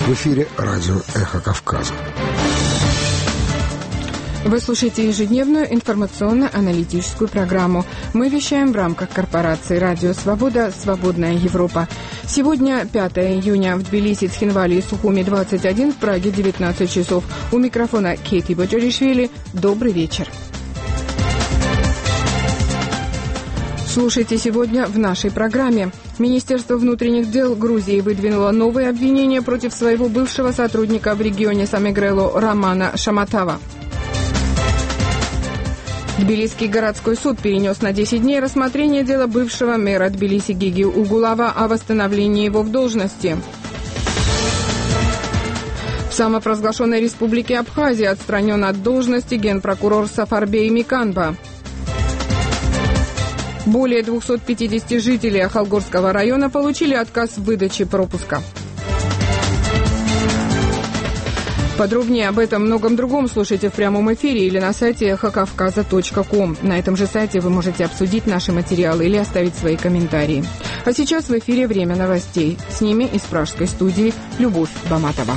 В эфире радио «Эхо Кавказа». Вы слушаете ежедневную информационно-аналитическую программу. Мы вещаем в рамках корпорации «Радио Свобода. Свободная Европа». Сегодня 5 июня. В Тбилиси, Цхинвале и Сухуми 21, в Праге 19 часов. У микрофона Кейти Боджоришвили. Добрый вечер. Слушайте сегодня в нашей программе. Министерство внутренних дел Грузии выдвинуло новые обвинения против своего бывшего сотрудника в регионе Самегрело Романа Шаматава. Тбилисский городской суд перенес на 10 дней рассмотрение дела бывшего мэра Тбилиси Гиги Угулава о восстановлении его в должности. В самопровозглашенной республике Абхазия отстранен от должности генпрокурор Сафарбей Миканба. Более 250 жителей Ахалгорского района получили отказ в выдаче пропуска. Подробнее об этом и многом другом слушайте в прямом эфире или на сайте эхокавказа.ком. На этом же сайте вы можете обсудить наши материалы или оставить свои комментарии. А сейчас в эфире «Время новостей». С ними из пражской студии Любовь Баматова.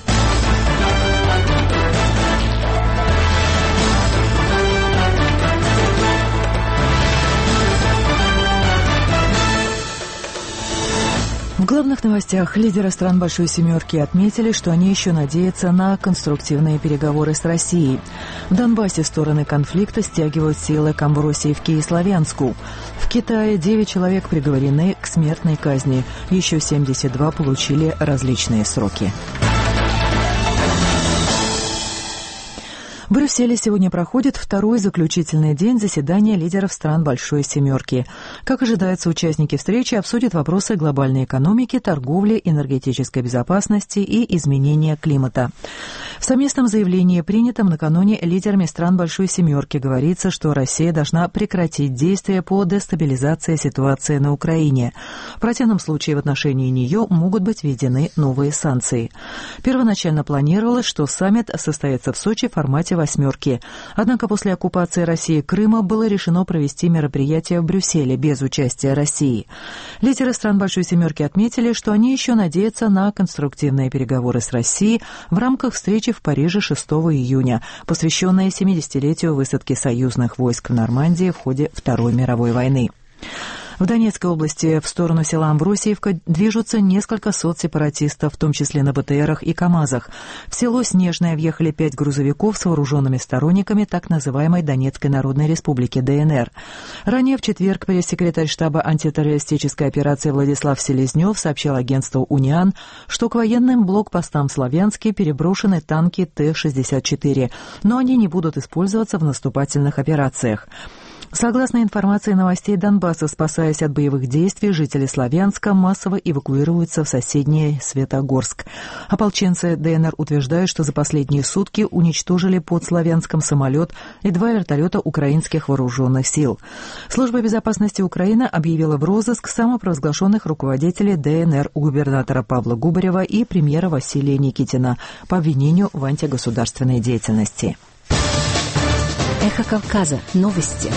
В главных новостях лидеры стран Большой Семерки отметили, что они еще надеются на конструктивные переговоры с Россией. В Донбассе стороны конфликта стягивают силы к Амвросиевке и Славянску. В Китае 9 человек приговорены к смертной казни. Еще 72 получили различные сроки. В Брюсселе сегодня проходит второй заключительный день заседания лидеров стран Большой Семерки. Как ожидается, участники встречи обсудят вопросы глобальной экономики, торговли, энергетической безопасности и изменения климата. В совместном заявлении, принятом накануне лидерами стран Большой Семерки, говорится, что Россия должна прекратить действия по дестабилизации ситуации на Украине. В противном случае в отношении нее могут быть введены новые санкции. Первоначально планировалось, что саммит состоится в Сочи в формате «восьмерки». Однако после оккупации России Крыма было решено провести мероприятие в Брюсселе без участия России. Лидеры стран Большой Семерки отметили, что они еще надеются на конструктивные переговоры с Россией в рамках встречи в Париже 6 июня, посвященной 70-летию высадки союзных войск в Нормандии в ходе Второй мировой войны. В Донецкой области в сторону села Амвросиевка движутся несколько сот сепаратистов, в том числе на БТРах и КАМАЗах. В село Снежное въехали 5 грузовиков с вооруженными сторонниками так называемой Донецкой Народной Республики ДНР. Ранее в четверг пресс-секретарь штаба антитеррористической операции Владислав Селезнев сообщил агентству «Униан», что к военным блокпостам в Славянске переброшены танки Т-64, но они не будут использоваться в наступательных операциях. Согласно информации новостей Донбасса, спасаясь от боевых действий, жители Славянска массово эвакуируются в соседний Светогорск. Ополченцы ДНР утверждают, что за последние сутки уничтожили под Славянском самолет и 2 вертолета украинских вооруженных сил. Служба безопасности Украины объявила в розыск самопровозглашенных руководителей ДНР губернатора Павла Губарева и премьера Василия Никитина по обвинению в антигосударственной деятельности. Эхо Кавказа. Новости.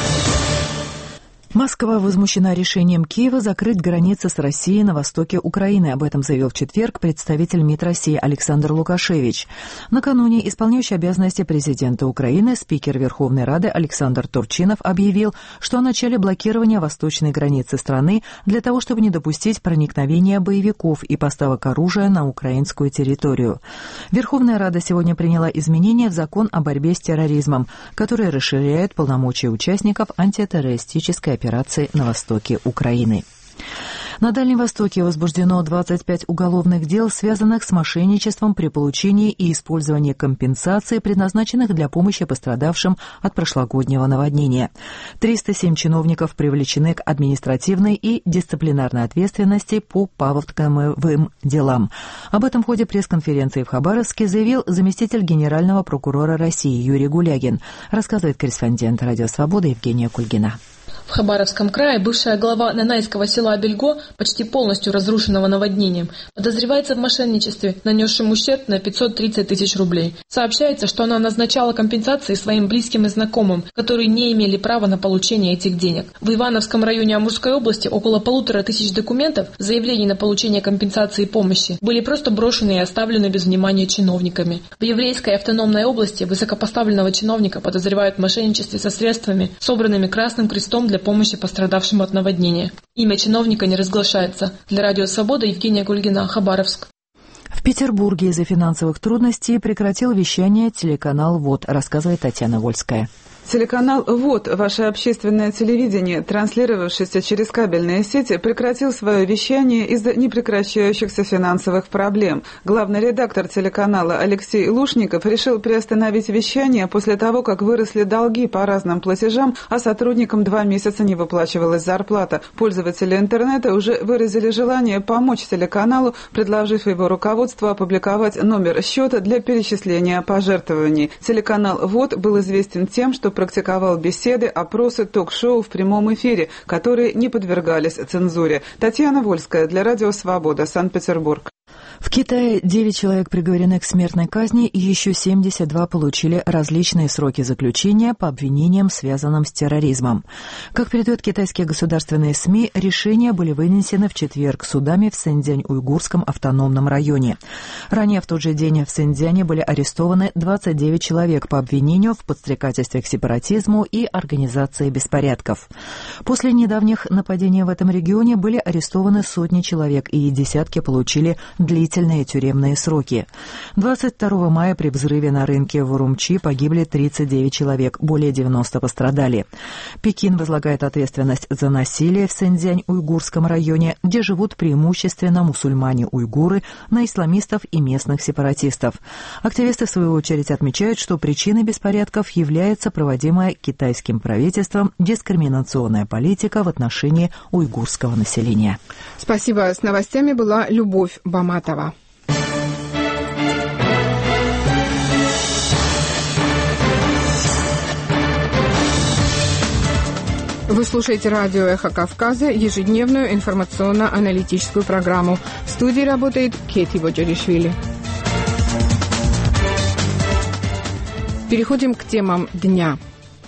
Москва возмущена решением Киева закрыть границы с Россией на востоке Украины. Об этом заявил в четверг представитель МИД России Александр Лукашевич. Накануне исполняющий обязанности президента Украины спикер Верховной Рады Александр Турчинов объявил, что о начале блокирования восточной границы страны для того, чтобы не допустить проникновения боевиков и поставок оружия на украинскую территорию. Верховная Рада сегодня приняла изменения в закон о борьбе с терроризмом, которые расширяют полномочия участников антитеррористической операции на востоке Украины. На Дальнем Востоке возбуждено 25 уголовных дел, связанных с мошенничеством при получении и использовании компенсаций, предназначенных для помощи пострадавшим от прошлогоднего наводнения. 307 чиновников привлечены к административной и дисциплинарной ответственности по паводковым делам. Об этом в ходе пресс-конференции в Хабаровске заявил заместитель генерального прокурора России Юрий Гулягин, рассказывает корреспондент «Радио Свобода» Евгения Кульгина. В Хабаровском крае бывшая глава нанайского села Бельго, почти полностью разрушенного наводнением, подозревается в мошенничестве, нанесшем ущерб на 530 тысяч рублей. Сообщается, что она назначала компенсации своим близким и знакомым, которые не имели права на получение этих денег. В Ивановском районе Амурской области около 1500 документов, заявлений на получение компенсации и помощи, были просто брошены и оставлены без внимания чиновниками. В Еврейской автономной области высокопоставленного чиновника подозревают в мошенничестве со средствами, собранными Красным Крестом для помощи пострадавшим от наводнения. Имя чиновника не разглашается. Для Радио Свобода Евгения Гульгина, Хабаровск. В Петербурге из-за финансовых трудностей прекратил вещание телеканал ВОТ, рассказывает Татьяна Вольская. Телеканал «ВОТ», ваше общественное телевидение, транслировавшееся через кабельные сети, прекратил свое вещание из-за непрекращающихся финансовых проблем. Главный редактор телеканала Алексей Лушников решил приостановить вещание после того, как выросли долги по разным платежам, а сотрудникам 2 месяца не выплачивалась зарплата. Пользователи интернета уже выразили желание помочь телеканалу, предложив его руководству опубликовать номер счета для перечисления пожертвований. Телеканал «ВОТ» был известен тем, что практиковал беседы, опросы, ток-шоу в прямом эфире, которые не подвергались цензуре. Татьяна Вольская для Радио Свобода, Санкт-Петербург. В Китае 9 человек приговорены к смертной казни, и еще 72 получили различные сроки заключения по обвинениям, связанным с терроризмом. Как передают китайские государственные СМИ, решения были вынесены в четверг судами в Синьцзянь-Уйгурском автономном районе. Ранее в тот же день в Синьцзяне были арестованы 29 человек по обвинению в подстрекательстве к сепаратизму и организации беспорядков. После недавних нападений в этом регионе были арестованы сотни человек, и десятки получили длительные тюремные сроки. 22 мая при взрыве на рынке в Урумчи погибли 39 человек, более 90 пострадали. Пекин возлагает ответственность за насилие в Синьцзянь-Уйгурском районе, где живут преимущественно мусульмане-уйгуры, на исламистов и местных сепаратистов. Активисты, в свою очередь, отмечают, что причиной беспорядков является проводимая китайским правительством дискриминационная политика в отношении уйгурского населения. Спасибо. С новостями была Любовь Баматова. Вы слушаете радио «Эхо Кавказа», ежедневную информационно-аналитическую программу. В студии работает Кети Боджаришвили. Переходим к темам дня.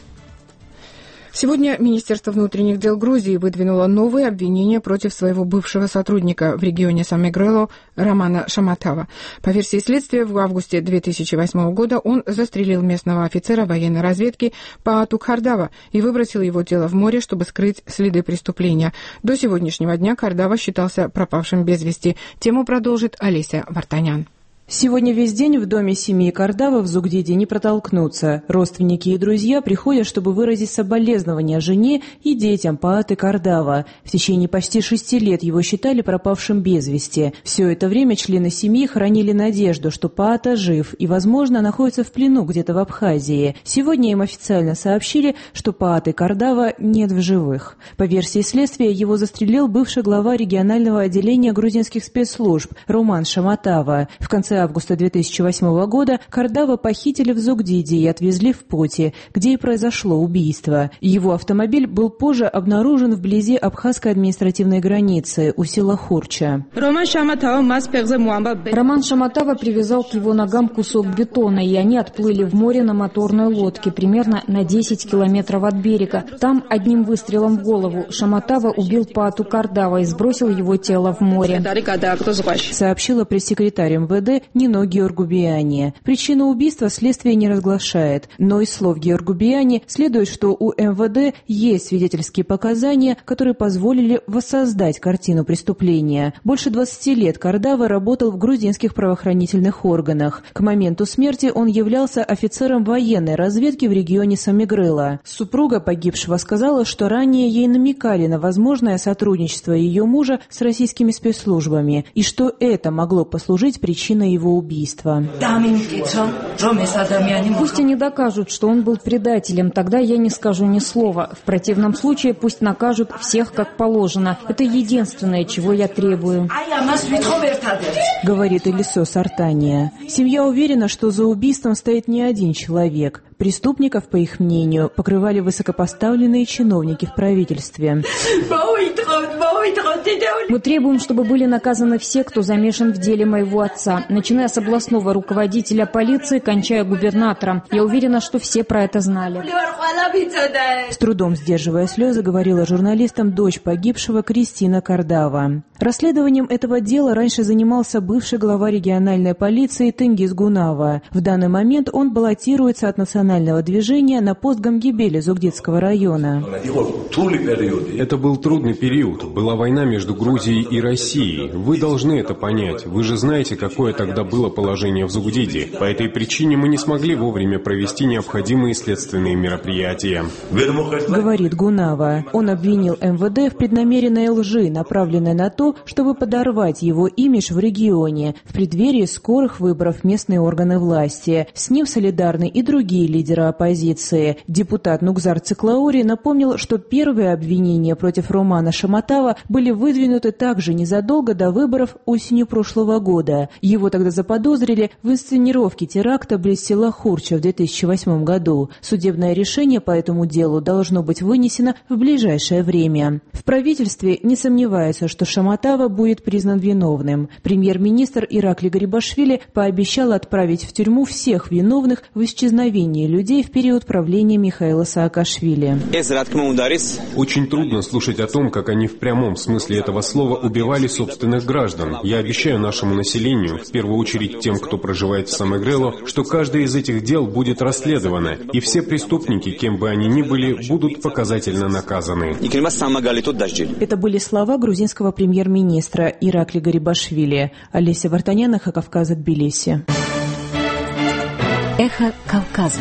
Сегодня Министерство внутренних дел Грузии выдвинуло новые обвинения против своего бывшего сотрудника в регионе Самегрело Романа Шаматава. По версии следствия, в августе 2008 года он застрелил местного офицера военной разведки Паату Кардава и выбросил его тело в море, чтобы скрыть следы преступления. До сегодняшнего дня Кардава считался пропавшим без вести. Тему продолжит Олеся Вартанян. Сегодня весь день в доме семьи Кардава в Зугдиде не протолкнуться. Родственники и друзья приходят, чтобы выразить соболезнования жене и детям Пааты Кардава. В течение почти 6 лет его считали пропавшим без вести. Все это время члены семьи хранили надежду, что Паата жив и, возможно, находится в плену где-то в Абхазии. Сегодня им официально сообщили, что Пааты Кардава нет в живых. По версии следствия, его застрелил бывший глава регионального отделения грузинских спецслужб Роман Шаматава. В конце августа 2008 года Кардава похитили в Зугдиде и отвезли в Поти, где и произошло убийство. Его автомобиль был позже обнаружен вблизи абхазской административной границы у села Хурча. Роман Шаматава привязал к его ногам кусок бетона, и они отплыли в море на моторной лодке, примерно на 10 километров от берега. Там одним выстрелом в голову Шаматава убил Паату Кардава и сбросил его тело в море, сообщила пресс-секретарь МВД Нино Георгубиани. Причину убийства следствие не разглашает, но из слов Георгубиани следует, что у МВД есть свидетельские показания, которые позволили воссоздать картину преступления. Больше 20 лет Кардава работал в грузинских правоохранительных органах. К моменту смерти он являлся офицером военной разведки в регионе Самегрело. Супруга погибшего сказала, что ранее ей намекали на возможное сотрудничество ее мужа с российскими спецслужбами, и что это могло послужить причиной его убийства. Пусть они докажут, что он был предателем, тогда я не скажу ни слова. В противном случае пусть накажут всех как положено. Это единственное, чего я требую, говорит Элисо Сартания. Семья уверена, что за убийством стоит не один человек. Преступников, по их мнению, покрывали высокопоставленные чиновники в правительстве. Мы требуем, чтобы были наказаны все, кто замешан в деле моего отца, начиная с областного руководителя полиции, кончая губернатором. Я уверена, что все про это знали. С трудом сдерживая слезы, говорила журналистам дочь погибшего Кристина Кардава. Расследованием этого дела раньше занимался бывший глава региональной полиции Тенгиз Гунава. В данный момент он баллотируется от национального движения на пост Гамгибели Зугдидского района. Это был трудный период. Была война между Грузией и Россией. Вы должны это понять. Вы же знаете, какое тогда было положение в Зугдиде. По этой причине мы не смогли вовремя провести необходимые следственные мероприятия. Говорит Гунава. Он обвинил МВД в преднамеренной лжи, направленной на то, чтобы подорвать его имидж в регионе в преддверии скорых выборов в местные органы власти. С ним солидарны и другие лидеры оппозиции. Депутат Нугзар Циклаури напомнил, что первые обвинения против Романа Шаматава были выдвинуты также незадолго до выборов осенью прошлого года. Его тогда заподозрили в инсценировке теракта близ села Хурча в 2008 году. Судебное решение по этому делу должно быть вынесено в ближайшее время. В правительстве не сомневаются, что Шаматава будет признан виновным. Премьер-министр Иракли Гарибашвили пообещал отправить в тюрьму всех виновных в исчезновении людей в период правления Михаила Саакашвили. Очень трудно слушать о том, как они в прямом смысле этого слова убивали собственных граждан. Я обещаю нашему населению, в первую очередь тем, кто проживает в Самегрело, что каждое из этих дел будет расследовано, и все преступники, кем бы они ни были, будут показательно наказаны. Это были слова грузинского премьер-министра Иракли Гарибашвили. Олеся Вартанян, Эхо Кавказа, Тбилиси. Эхо Кавказа.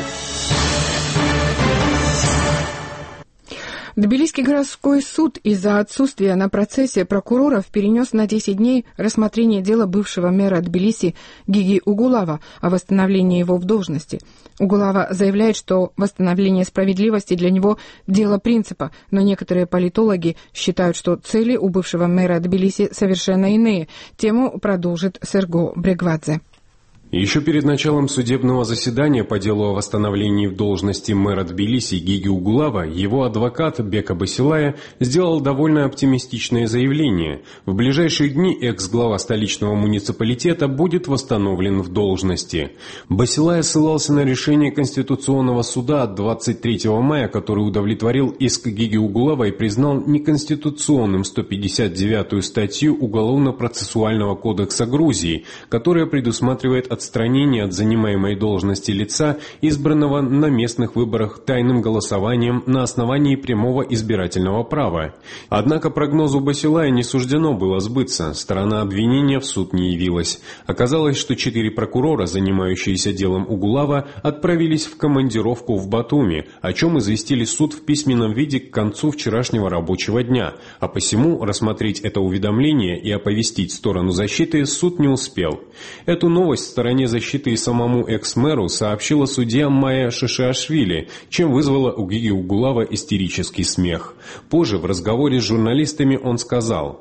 Тбилисский городской суд из-за отсутствия на процессе прокуроров перенес на 10 дней рассмотрение дела бывшего мэра Тбилиси Гиги Угулава о восстановлении его в должности. Угулава заявляет, что восстановление справедливости для него – дело принципа, но некоторые политологи считают, что цели у бывшего мэра Тбилиси совершенно иные. Тему продолжит Серго Брегвадзе. Еще перед началом судебного заседания по делу о восстановлении в должности мэра Тбилиси Гиги Угулава его адвокат Бека Басилая сделал довольно оптимистичное заявление. В ближайшие дни экс-глава столичного муниципалитета будет восстановлен в должности. Басилая ссылался на решение Конституционного суда от 23 мая, который удовлетворил иск Гиги Угулава и признал неконституционным 159-ю статью Уголовно-процессуального кодекса Грузии, которая предусматривает отстранение от занимаемой должности лица, избранного на местных выборах тайным голосованием на основании прямого избирательного права. Однако прогнозу Басилая не суждено было сбыться, сторона обвинения в суд не явилась. Оказалось, что 4 прокурора, занимающиеся делом Угулава, отправились в командировку в Батуми, о чем известили суд в письменном виде к концу вчерашнего рабочего дня, а посему рассмотреть это уведомление и оповестить сторону защиты суд не успел. Эту новость стороне защиты и самому экс-мэру сообщила судья Майя Шишиашвили, чем вызвала у Гиги Угулава истерический смех. Позже в разговоре с журналистами он сказал: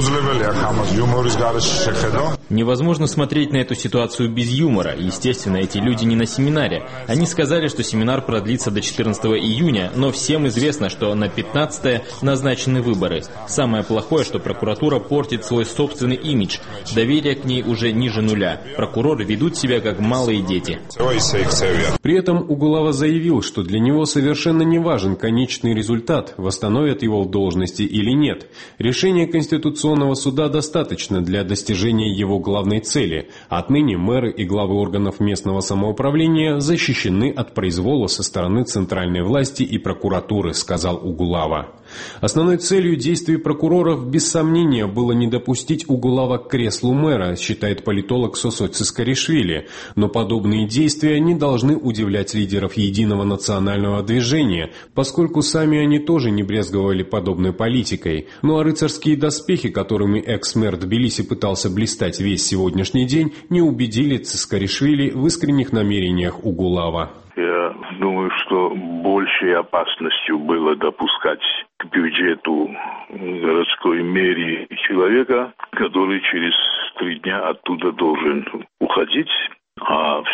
невозможно смотреть на эту ситуацию без юмора. Естественно, эти люди не на семинаре. Они сказали, что семинар продлится до 14 июня, но всем известно, что на 15 назначены выборы. Самое плохое, что прокуратура портит свой собственный имидж. Доверие к ней уже ниже нуля. Прокуроры ведут себя как малые дети. При этом Угулава заявил, что для него совершенно не важен конечный результат, восстановят его в должности или нет. Решение Конституционного суда достаточно для достижения его главной цели. Отныне мэры и главы органов местного самоуправления защищены от произвола со стороны центральной власти и прокуратуры, сказал Угулава. Основной целью действий прокуроров, без сомнения, было не допустить Угулава к креслу мэра, считает политолог Сосо Цискаришвили, но подобные действия не должны удивлять лидеров Единого национального движения, поскольку сами они тоже не брезговали подобной политикой. Ну а рыцарские доспехи, которыми экс-мэр Тбилиси пытался блистать весь сегодняшний день, не убедили Цискаришвили в искренних намерениях Угулава. Я думаю, что большей опасностью было допускать к бюджету городской мэрии человека, который через 3 дня оттуда должен уходить. А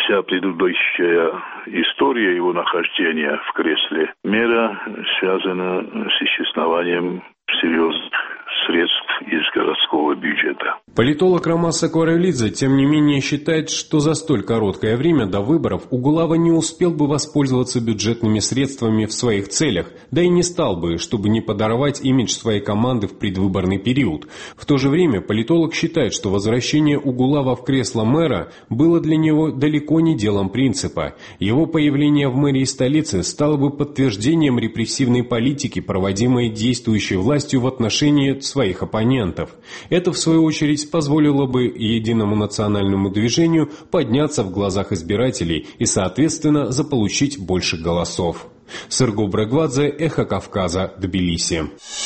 вся предыдущая история его нахождения в кресле мэра связана с исчезновением серьезных средств из городского бюджета. Политолог Ромас Сакуарелидзе, тем не менее, считает, что за столь короткое время до выборов Угулава не успел бы воспользоваться бюджетными средствами в своих целях, да и не стал бы, чтобы не подорвать имидж своей команды в предвыборный период. В то же время политолог считает, что возвращение Угулава в кресло мэра было для него далеко не делом принципа. Его появление в мэрии столицы стало бы подтверждением репрессивной политики, проводимой действующей властью в отношении своих оппонентов. Это, в свою очередь, позволило бы Единому национальному движению подняться в глазах избирателей и, соответственно, заполучить больше голосов. Сырго Брегвадзе, Эхо Кавказа, Тбилиси.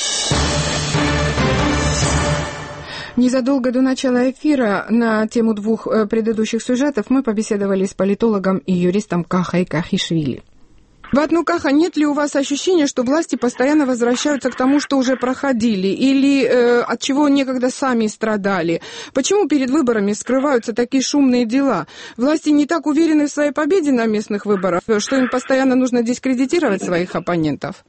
Незадолго до начала эфира на тему двух предыдущих сюжетов мы побеседовали с политологом и юристом Кахой Кахишвили. Батну Каха, нет ли у вас ощущения, что власти постоянно возвращаются к тому, что уже проходили, или от чего некогда сами страдали? Почему перед выборами скрываются такие шумные дела? Власти не так уверены в своей победе на местных выборах, что им постоянно нужно дискредитировать своих оппонентов?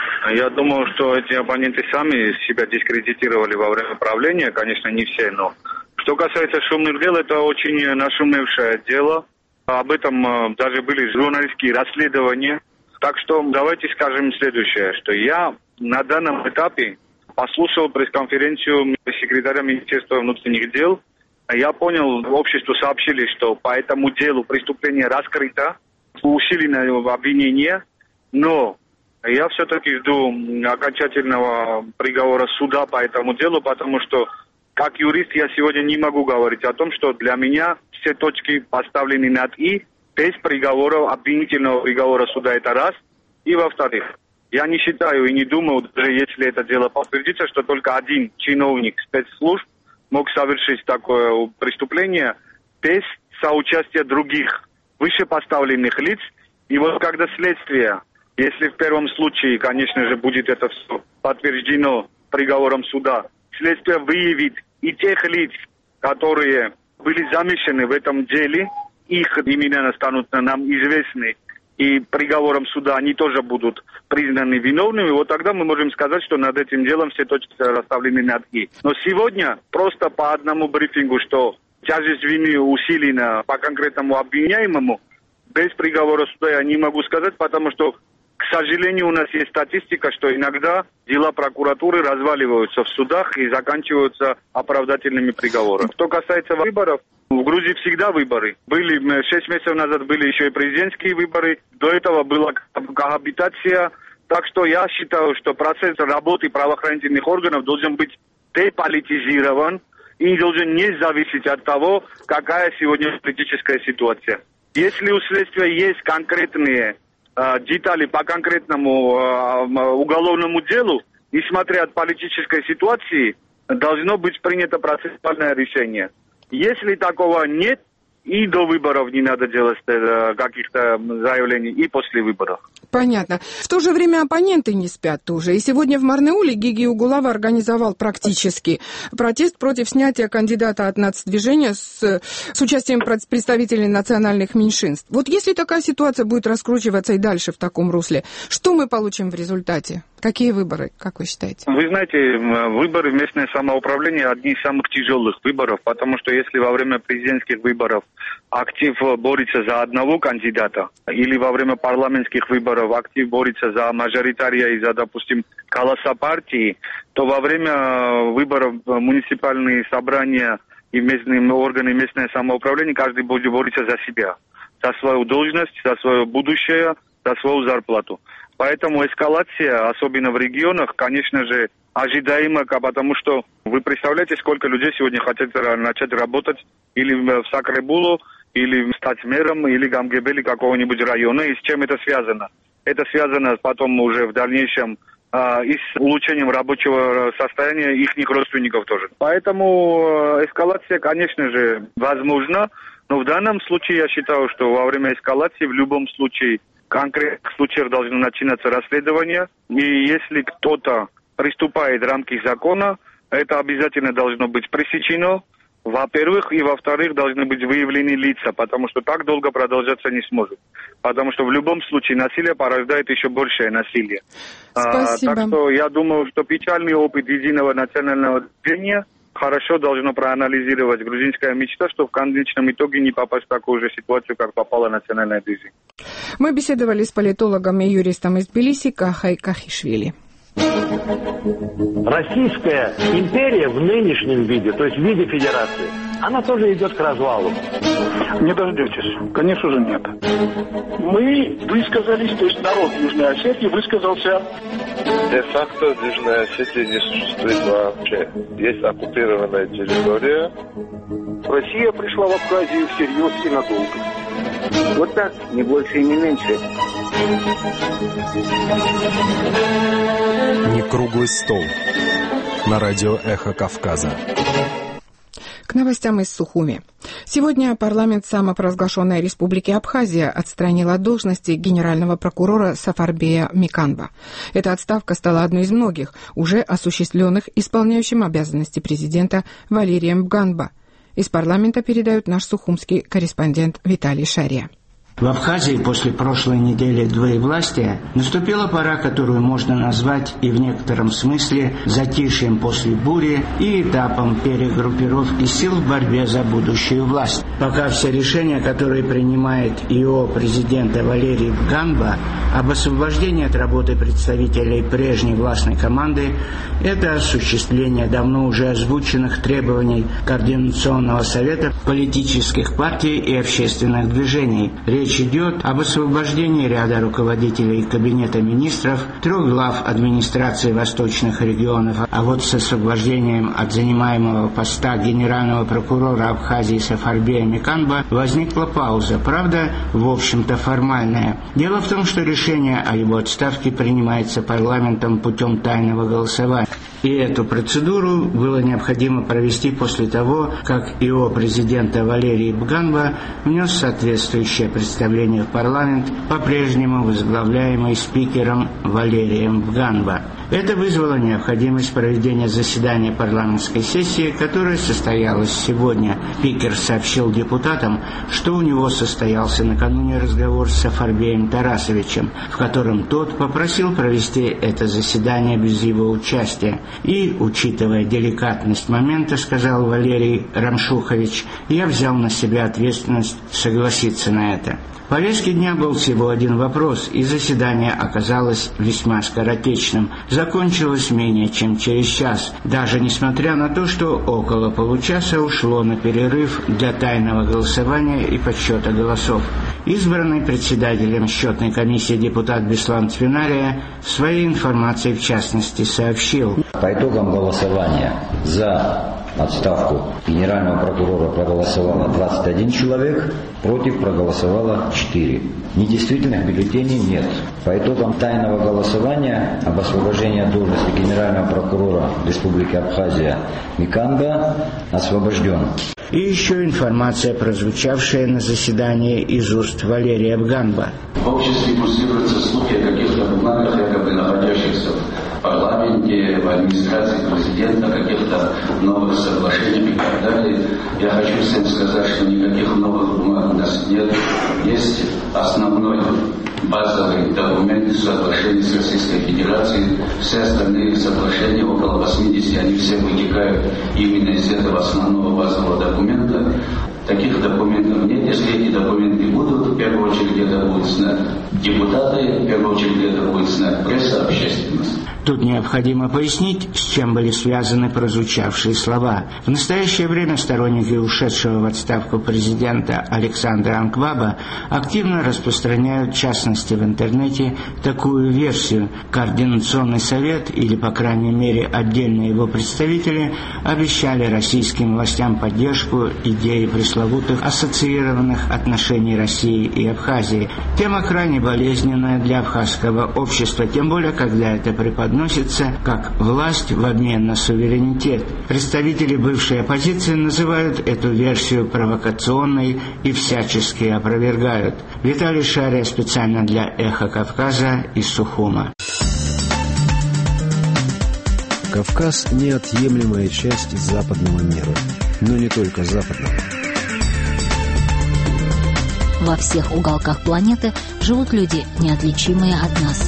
Я думаю, что эти оппоненты сами себя дискредитировали во время правления, конечно, не все, но что касается шумных дел, это очень нашумевшее дело. Об этом даже были журналистские расследования. Так что давайте скажем следующее, что я на данном этапе послушал пресс-конференцию секретаря Министерства внутренних дел. Я понял, обществу сообщили, что по этому делу преступление раскрыто, усиленное обвинение, но я все-таки жду окончательного приговора суда по этому делу, потому что как юрист я сегодня не могу говорить о том, что для меня все точки поставлены над «и», без приговора, обвинительного приговора суда, это раз. И во-вторых, я не считаю и не думаю, даже если это дело подтвердится, что только один чиновник спецслужб мог совершить такое преступление без соучастия других вышепоставленных лиц. И вот когда следствие, если в первом случае, конечно же, будет это все подтверждено приговором суда, следствие выявит и тех лиц, которые были замешаны в этом деле, их имена станут нам известны, и приговором суда они тоже будут признаны виновными, вот тогда мы можем сказать, что над этим делом все точки расставлены над «и». Но сегодня просто по одному брифингу, что тяжесть вины усилена по конкретному обвиняемому, без приговора суда я не могу сказать, потому что, к сожалению, у нас есть статистика, что иногда дела прокуратуры разваливаются в судах и заканчиваются оправдательными приговорами. Что касается выборов, в Грузии всегда выборы. 6 месяцев назад были еще и президентские выборы, до этого была коабитация. Так что я считаю, что процесс работы правоохранительных органов должен быть деполитизирован и должен не зависеть от того, какая сегодня политическая ситуация. Если у следствия есть конкретные детали по конкретному уголовному делу, несмотря от политической ситуации, должно быть принято процессуальное решение. Если такого нет, и до выборов не надо делать каких-то заявлений, и после выборов. Понятно. В то же время оппоненты не спят тоже. И сегодня в Марнеуле Гиги Угулава организовал практически протест против снятия кандидата от нацдвижения с участием представителей национальных меньшинств. Вот если такая ситуация будет раскручиваться и дальше в таком русле, что мы получим в результате? Какие выборы, как вы считаете? Вы знаете, выборы в местное самоуправление одни из самых тяжелых выборов, потому что если во время президентских выборов актив борется за одного кандидата, или во время парламентских выборов актив борется за мажоритария и за, допустим, голоса партии, то во время выборов муниципальные собрания и местные органы местное самоуправление каждый будет бороться за себя, за свою должность, за свое будущее, за свою зарплату. Поэтому эскалация, особенно в регионах, конечно же, ожидаема, потому что вы представляете, сколько людей сегодня хотят начать работать или в Сакрабулу, или стать мэром, или Гамгебели какого-нибудь района, и с чем это связано? Это связано потом уже в дальнейшем и с улучшением рабочего состояния их родственников тоже. Поэтому эскалация, конечно же, возможна, но в данном случае я считаю, что во время эскалации в любом случае в конкретных случаях должно начинаться расследование, и если кто-то приступает в рамки закона, это обязательно должно быть пресечено, Во-первых, и во-вторых, должны быть выявлены лица, потому что так долго продолжаться не сможет. Потому что в любом случае насилие порождает еще большее насилие. Спасибо. Так что я думаю, что печальный опыт единого национального движения хорошо должно проанализировать грузинская мечта, что в конечном итоге не попасть в такую же ситуацию, как попало национальное движение. Мы беседовали с политологом и юристом из Тбилиси Кахой Кахишвили. Российская империя в нынешнем виде, то есть в виде федерации, она тоже идет к развалу. Не дождетесь. Конечно же, нет. Мы высказались, то есть народ Южной Осетии высказался. Де-факто Южная Осетия не существует вообще. Есть оккупированная территория. Россия пришла в Абхазию всерьез и надолго. Вот так, не больше и не меньше. Не круглый стол. На радио «Эхо Кавказа». К новостям из Сухуми. Сегодня парламент самопровозглашенной Республики Абхазия отстранил от должности генерального прокурора Сафарбея Миканба. Эта отставка стала одной из многих, уже осуществленных исполняющим обязанности президента Валерием Бганба. Из парламента передают наш сухумский корреспондент Виталий Шария. В Абхазии после прошлой недели двоевластия наступила пора, которую можно назвать и в некотором смысле затишьем после бури и этапом перегруппировки сил в борьбе за будущую власть. Пока все решения, которые принимает ИО президента Валерий Бганба об освобождении от работы представителей прежней властной команды, это осуществление давно уже озвученных требований Координационного совета политических партий и общественных движений. Речь идет об освобождении ряда руководителей Кабинета министров, 3 глав администрации восточных регионов, а вот с освобождением от занимаемого поста генерального прокурора Абхазии Сафарбея Миканба возникла пауза, правда, в общем-то формальная. Дело в том, что решение о его отставке принимается парламентом путем тайного голосования. И эту процедуру было необходимо провести после того, как ИО президента Валерий Бганба внес соответствующее представление в парламент, по-прежнему возглавляемый спикером Валерием Бганба. Это вызвало необходимость проведения заседания парламентской сессии, которая состоялась сегодня. Спикер сообщил депутатам, что у него состоялся накануне разговор с Сафарбеем Тарасовичем, в котором тот попросил провести это заседание без его участия. И, учитывая деликатность момента, сказал Валерий Рамшухович, я взял на себя ответственность согласиться на это. В повестке дня был всего один вопрос, и заседание оказалось весьма скоротечным. Закончилось менее чем через час, даже несмотря на то, что около получаса ушло на перерыв для тайного голосования и подсчета голосов. Избранный председателем счетной комиссии депутат Беслан Цвинария в своей информации в частности сообщил. По итогам голосования за отставку генерального прокурора проголосовало 21 человек, против проголосовало 4. Недействительных бюллетеней нет. По итогам тайного голосования об освобождении от должности генерального прокурора Республики Абхазия Миканба освобожден. И еще информация, прозвучавшая на заседании из уст Валерия Бганба. В обществе муссируются слухи о каких-то бумагах, якобы находящихся в парламенте, в администрации президента, каких-то новых соглашениях и так далее. Я хочу всем сказать, что никаких новых бумаг у нас нет. Есть основной базовый документ соглашений с Российской Федерацией. Все остальные соглашения, около 80, они все вытекают именно из этого основного базового документа. Таких документов нет. Если эти документы будут, в первую очередь это будут знать депутаты, в первую очередь это будет знать пресса, общественность. Тут необходимо пояснить, с чем были связаны прозвучавшие слова. В настоящее время сторонники ушедшего в отставку президента Александра Анкваба активно распространяют, в частности в интернете, такую версию. Координационный совет, или по крайней мере отдельные его представители, обещали российским властям поддержку идеи пресловутых ассоциированных отношений России и Абхазии. Тема крайне болезненная для абхазского общества, тем более, когда это преподносится как власть в обмен на суверенитет. Представители бывшей оппозиции называют эту версию провокационной и всячески опровергают. Виталий Шария специально для «Эхо Кавказа» из Сухума. Кавказ – неотъемлемая часть западного мира. но не только западного. Во всех уголках планеты живут люди, неотличимые от нас.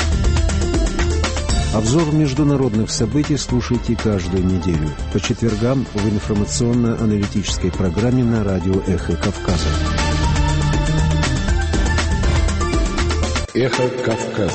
Обзор международных событий слушайте каждую неделю по четвергам в информационно-аналитической программе на радио «Эхо Кавказа». «Эхо Кавказа».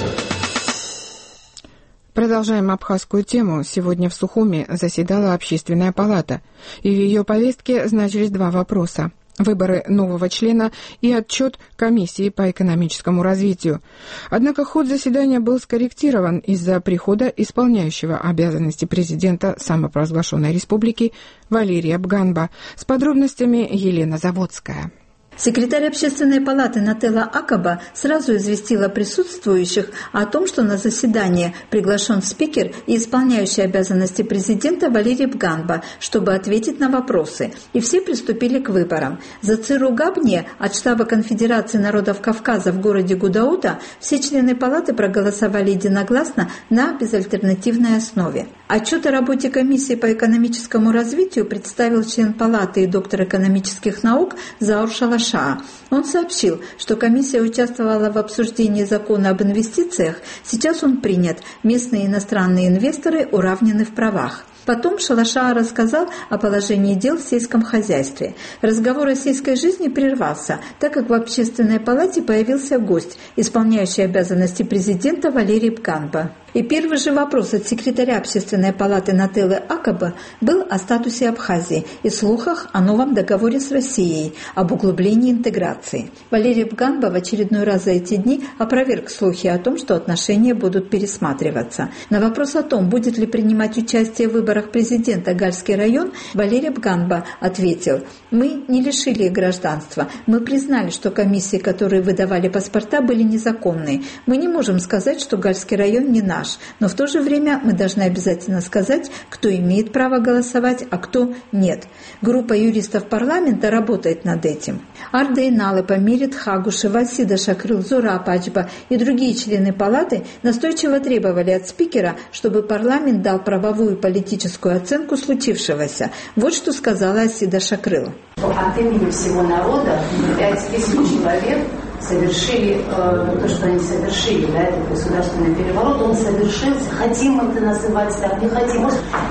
Продолжаем абхазскую тему. Сегодня в Сухуми заседала Общественная палата, и в ее повестке значились два вопроса: выборы нового члена и отчет комиссии по экономическому развитию. Однако ход заседания был скорректирован из-за прихода исполняющего обязанности президента самопровозглашенной республики Валерия Бганба. С подробностями Елена Заводская. Секретарь Общественной палаты Нателла Акаба сразу известила присутствующих о том, что на заседание приглашен спикер и исполняющий обязанности президента Валерий Бганба, чтобы ответить на вопросы. И все приступили к выборам. За Циру Габне от штаба Конфедерации народов Кавказа в городе Гудаута все члены палаты проголосовали единогласно на безальтернативной основе. Отчет о работе комиссии по экономическому развитию представил член палаты и доктор экономических наук Заур Шалаш. Он сообщил, что комиссия участвовала в обсуждении закона об инвестициях. Сейчас он принят. Местные и иностранные инвесторы уравнены в правах. Потом Шалаша рассказал о положении дел в сельском хозяйстве. Разговор о сельской жизни прервался, так как в Общественной палате появился гость, исполняющий обязанности президента Валерий Бганба. И первый же вопрос от секретаря Общественной палаты Нателлы Акаба был о статусе Абхазии и слухах о новом договоре с Россией об углублении интеграции. Валерий Бганба в очередной раз за эти дни опроверг слухи о том, что отношения будут пересматриваться. На вопрос о том, будет ли принимать участие в выборах президента Гальский район, Валерий Бганба ответил: «Мы не лишили их гражданства. Мы признали, что комиссии, которые выдавали паспорта, были незаконные. Мы не можем сказать, что Гальский район не наш. Но в то же время мы должны обязательно сказать, кто имеет право голосовать, а кто нет. Группа юристов парламента работает над этим». Ардей Налыпа, Мирит Хагушева, Сида Шакрыл, Зура Пачба и другие члены палаты настойчиво требовали от спикера, чтобы парламент дал правовую и политическую оценку случившегося. Вот что сказала Асида Шакрыл. От имени всего народа 5000 человек совершили то, что они совершили, да, этот государственный переворот, он совершился, хотим мы это называть так, не хотим.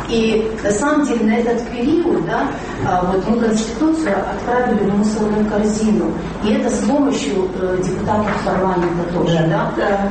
И на самом деле на этот период, да, вот мы Конституцию отправили в мусорную корзину, и это с помощью депутатов парламента тоже, да.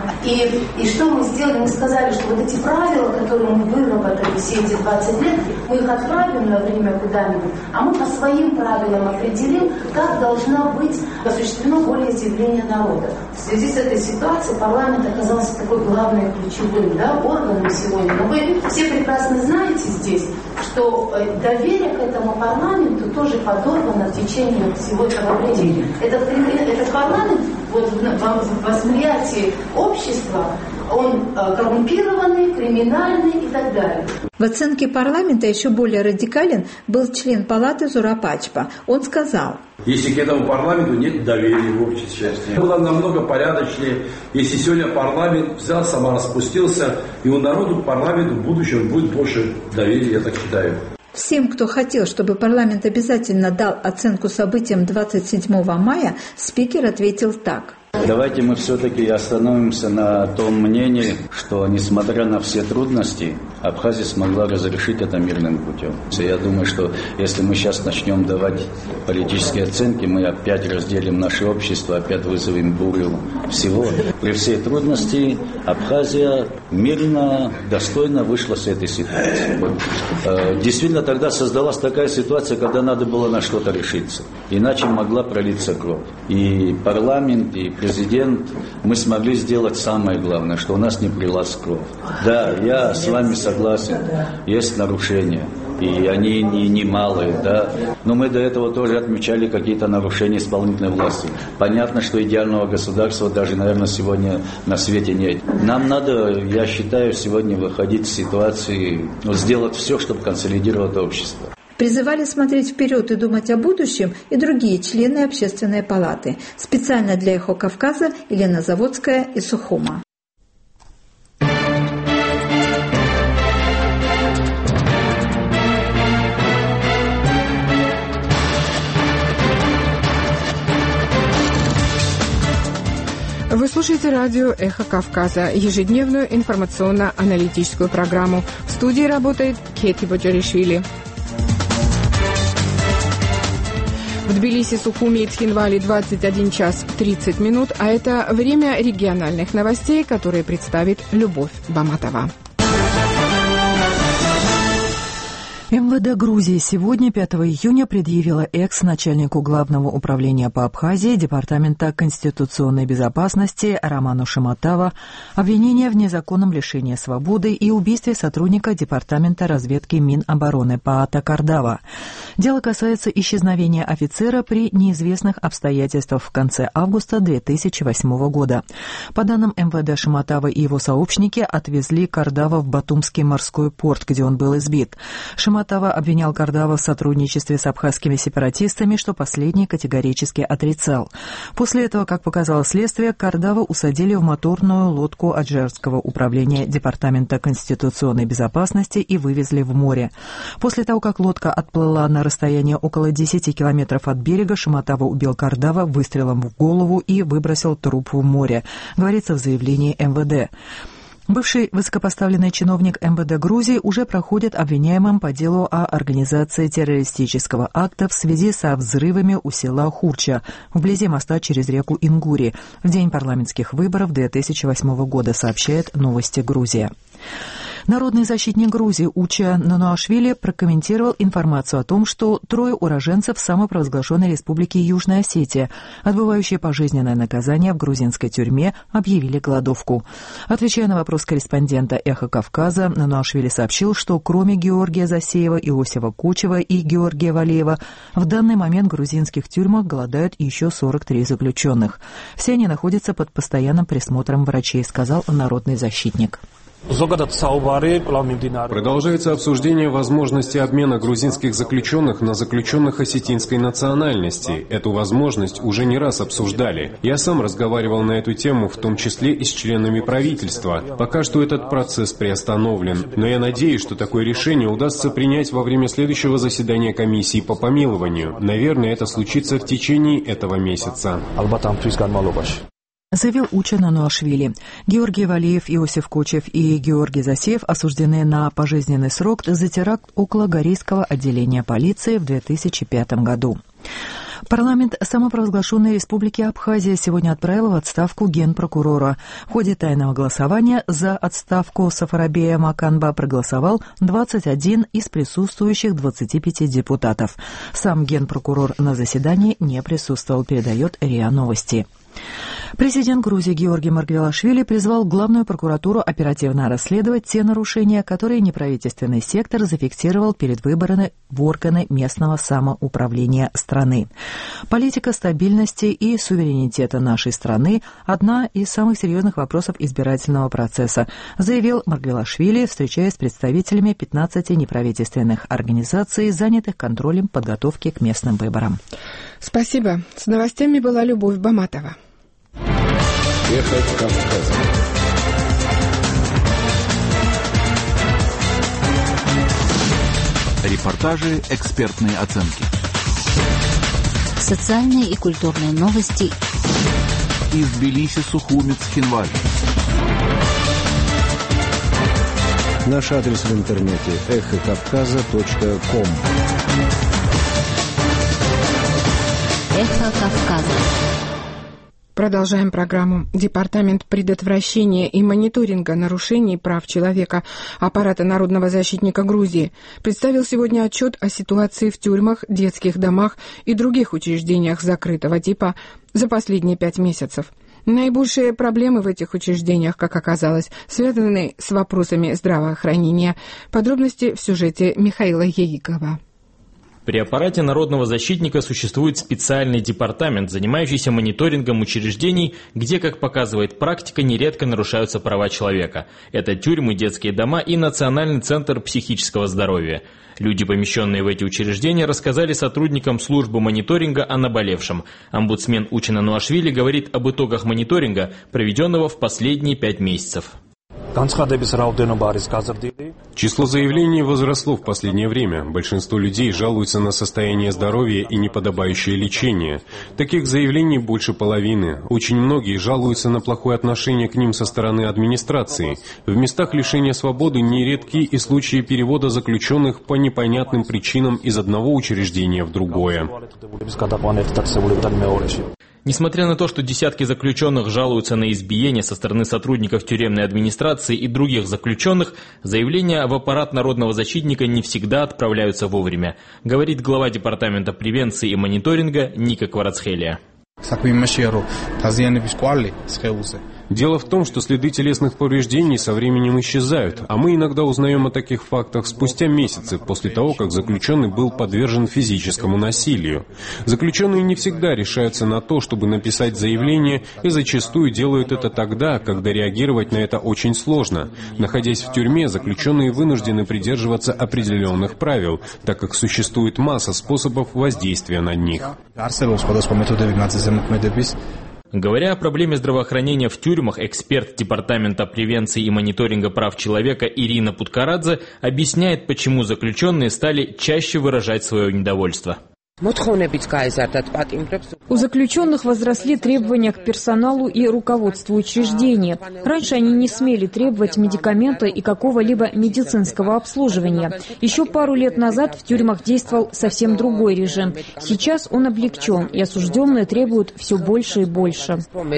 И что мы сделали? Мы сказали, что вот эти правила, которые мы выработали все эти 20 лет, мы их отправим на время куда-нибудь, а мы по своим правилам определим, как должна быть осуществлено волеизъявление народа. В связи с этой ситуацией парламент оказался такой главным ключевым, да, органом сегодня. Но вы все прекрасно знаете здесь, что доверие к этому парламенту тоже подорвано в течение всего этого времени. Этот парламент вот, в восприятии общества, он коррумпированный, криминальный и так далее. В оценке парламента еще более радикален был член палаты Зура Пачба. Он сказал: если к этому парламенту нет доверия в обществе, было намного порядочнее, если сегодня парламент взял, самораспустился, и у народу к парламенту в будущем будет больше доверия, я так считаю. Всем, кто хотел, чтобы парламент обязательно дал оценку событиям 27 мая, спикер ответил так. Давайте мы все-таки остановимся на том мнении, что, несмотря на все трудности, Абхазия смогла разрешить это мирным путем. Я думаю, что если мы сейчас начнем давать политические оценки, мы опять разделим наше общество, опять вызовем бурю всего. При всей трудности Абхазия мирно, достойно вышла с этой ситуации. Действительно, тогда создалась такая ситуация, когда надо было на что-то решиться. Иначе могла пролиться кровь. И парламент, и президент, мы смогли сделать самое главное, что у нас не пролилась кровь. Да, я с вами согласен, есть нарушения, и они не малые, да, но мы до этого тоже отмечали какие-то нарушения исполнительной власти. Понятно, что идеального государства даже, наверное, сегодня на свете нет. Нам надо, я считаю, сегодня выходить из ситуации, сделать все, чтобы консолидировать общество. Призывали смотреть вперед и думать о будущем и другие члены Общественной палаты. Специально для «Эхо Кавказа» Елена Заводская из Сухума. слушаете радио «Эхо Кавказа», ежедневную информационно-аналитическую программу. В студии работает Кети Боджаришвили. В Тбилиси, Сухуми и Тхинвали 21 час 30 минут, а это время региональных новостей, которые представит Любовь Баматова. МВД Грузии сегодня, 5 июня, предъявила экс-начальнику Главного управления по Абхазии Департамента конституционной безопасности Роману Шаматава обвинение в незаконном лишении свободы и убийстве сотрудника Департамента разведки Минобороны Паата Кардава. Дело касается исчезновения офицера при неизвестных обстоятельствах в конце августа 2008 года. По данным МВД, Шаматава и его сообщники отвезли Кардава в Батумский морской порт, где он был избит. Шаматава обвинял Кардава в сотрудничестве с абхазскими сепаратистами, что последний категорически отрицал. После этого, как показало следствие, Кардава усадили в моторную лодку Аджарского управления Департамента конституционной безопасности и вывезли в море. После того, как лодка отплыла на расстояние около 10 километров от берега, Шаматава убил Кардава выстрелом в голову и выбросил труп в море, говорится в заявлении МВД. Бывший высокопоставленный чиновник МВД Грузии уже проходит обвиняемым по делу о организации террористического акта в связи со взрывами у села Хурча, вблизи моста через реку Ингури, в день парламентских выборов 2008 года, сообщает «Новости Грузия». Народный защитник Грузии Уча Нануашвили прокомментировал информацию о том, что 3 уроженцев самопровозглашенной республики Южная Осетия, отбывающие пожизненное наказание в грузинской тюрьме, объявили голодовку. Отвечая на вопрос корреспондента «Эхо Кавказа», Нануашвили сообщил, что кроме Георгия Засеева, Иосифа Кочева и Георгия Валеева, в данный момент в грузинских тюрьмах голодают еще 43 заключенных. Все они находятся под постоянным присмотром врачей, сказал народный защитник. Продолжается обсуждение возможности обмена грузинских заключенных на заключенных осетинской национальности. Эту возможность уже не раз обсуждали. Я сам разговаривал на эту тему, в том числе и с членами правительства. Пока что этот процесс приостановлен. Но я надеюсь, что такое решение удастся принять во время следующего заседания комиссии по помилованию. Наверное, это случится в течение этого месяца. Заявил Уча Нануашвили. Георгий Валеев, Иосиф Кочев и Георгий Засеев осуждены на пожизненный срок за теракт около Горейского отделения полиции в 2005 году. Парламент самопровозглашенной республики Абхазия сегодня отправил в отставку генпрокурора. В ходе тайного голосования за отставку Сафарабея Маканба проголосовал 21 из присутствующих 25 депутатов. Сам генпрокурор на заседании не присутствовал, передает РИА Новости. Президент Грузии Георгий Маргвелашвили призвал Главную прокуратуру оперативно расследовать те нарушения, которые неправительственный сектор зафиксировал перед выборами в органы местного самоуправления страны. Политика стабильности и суверенитета нашей страны – одна из самых серьезных вопросов избирательного процесса, заявил Маргвелашвили, встречаясь с представителями 15 неправительственных организаций, занятых контролем подготовки к местным выборам. Спасибо. С новостями была Любовь Баматова. Эхо Кавказа. Репортажи, экспертные оценки. Социальные и культурные новости. Из Тбилиси, Сухуми, Тхинвали. Наш адрес в интернете эхокавказа.ком. Эхо Кавказа. Продолжаем программу. Департамент предотвращения и мониторинга нарушений прав человека аппарата Народного защитника Грузии представил сегодня отчет о ситуации в тюрьмах, детских домах и других учреждениях закрытого типа за последние 5 месяцев. Наибольшие проблемы в этих учреждениях, как оказалось, связаны с вопросами здравоохранения. Подробности в сюжете Михаила Яикова. При аппарате Народного защитника существует специальный департамент, занимающийся мониторингом учреждений, где, как показывает практика, нередко нарушаются права человека. Это тюрьмы, детские дома и Национальный центр психического здоровья. Люди, помещенные в эти учреждения, рассказали сотрудникам службы мониторинга о наболевшем. Омбудсмен Уча Нануашвили говорит об итогах мониторинга, проведенного в последние 5 месяцев. Число заявлений возросло в последнее время. Большинство людей жалуются на состояние здоровья и неподобающее лечение. Таких заявлений больше половины. Очень многие жалуются на плохое отношение к ним со стороны администрации. В местах лишения свободы нередки и случаи перевода заключенных по непонятным причинам из одного учреждения в другое. Несмотря на то, что десятки заключенных жалуются на избиение со стороны сотрудников тюремной администрации и других заключенных, заявления в аппарат народного защитника не всегда отправляются вовремя, говорит глава департамента превенции и мониторинга Ника Кварацхелия. Дело в том, что следы телесных повреждений со временем исчезают, а мы иногда узнаем о таких фактах спустя месяцы после того, как заключенный был подвержен физическому насилию. Заключенные не всегда решаются на то, чтобы написать заявление, и зачастую делают это тогда, когда реагировать на это очень сложно. Находясь в тюрьме, заключенные вынуждены придерживаться определенных правил, так как существует масса способов воздействия на них. Говоря о проблеме здравоохранения в тюрьмах, эксперт Департамента превенции и мониторинга прав человека Ирина Путкарадзе объясняет, почему заключенные стали чаще выражать свое недовольство. У заключенных возросли требования к персоналу и руководству учреждения. Раньше они не смели требовать медикамента и какого-либо медицинского обслуживания. Еще пару лет назад в тюрьмах действовал совсем другой режим. Сейчас он облегчен, и осужденные требуют все больше и больше.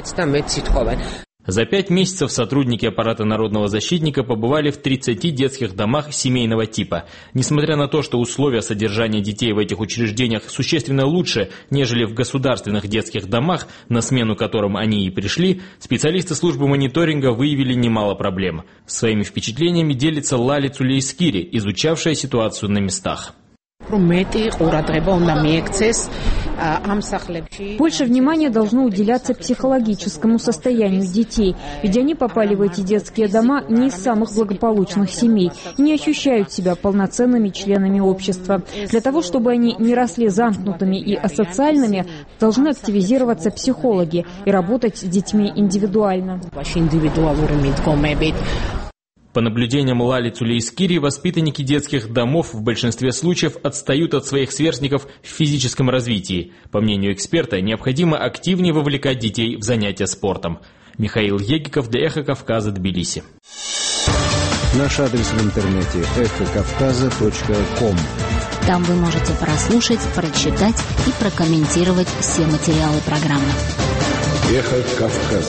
За 5 месяцев сотрудники аппарата народного защитника побывали в 30 детских домах семейного типа. Несмотря на то, что условия содержания детей в этих учреждениях существенно лучше, нежели в государственных детских домах, на смену которым они и пришли, специалисты службы мониторинга выявили немало проблем. Своими впечатлениями делится Лали Цулейскири, изучавшая ситуацию на местах. Больше внимания должно уделяться психологическому состоянию детей, ведь они попали в эти детские дома не из самых благополучных семей, не ощущают себя полноценными членами общества. Для того, чтобы они не росли замкнутыми и асоциальными, должны активизироваться психологи и работать с детьми индивидуально. По наблюдениям Лали Цулейскири, воспитанники детских домов в большинстве случаев отстают от своих сверстников в физическом развитии. По мнению эксперта, необходимо активнее вовлекать детей в занятия спортом. Михаил Егиков для «Эхо Кавказа», Тбилиси. Наш адрес в интернете эхокавказа.ком. Там вы можете прослушать, прочитать и прокомментировать все материалы программы. «Эхо Кавказа».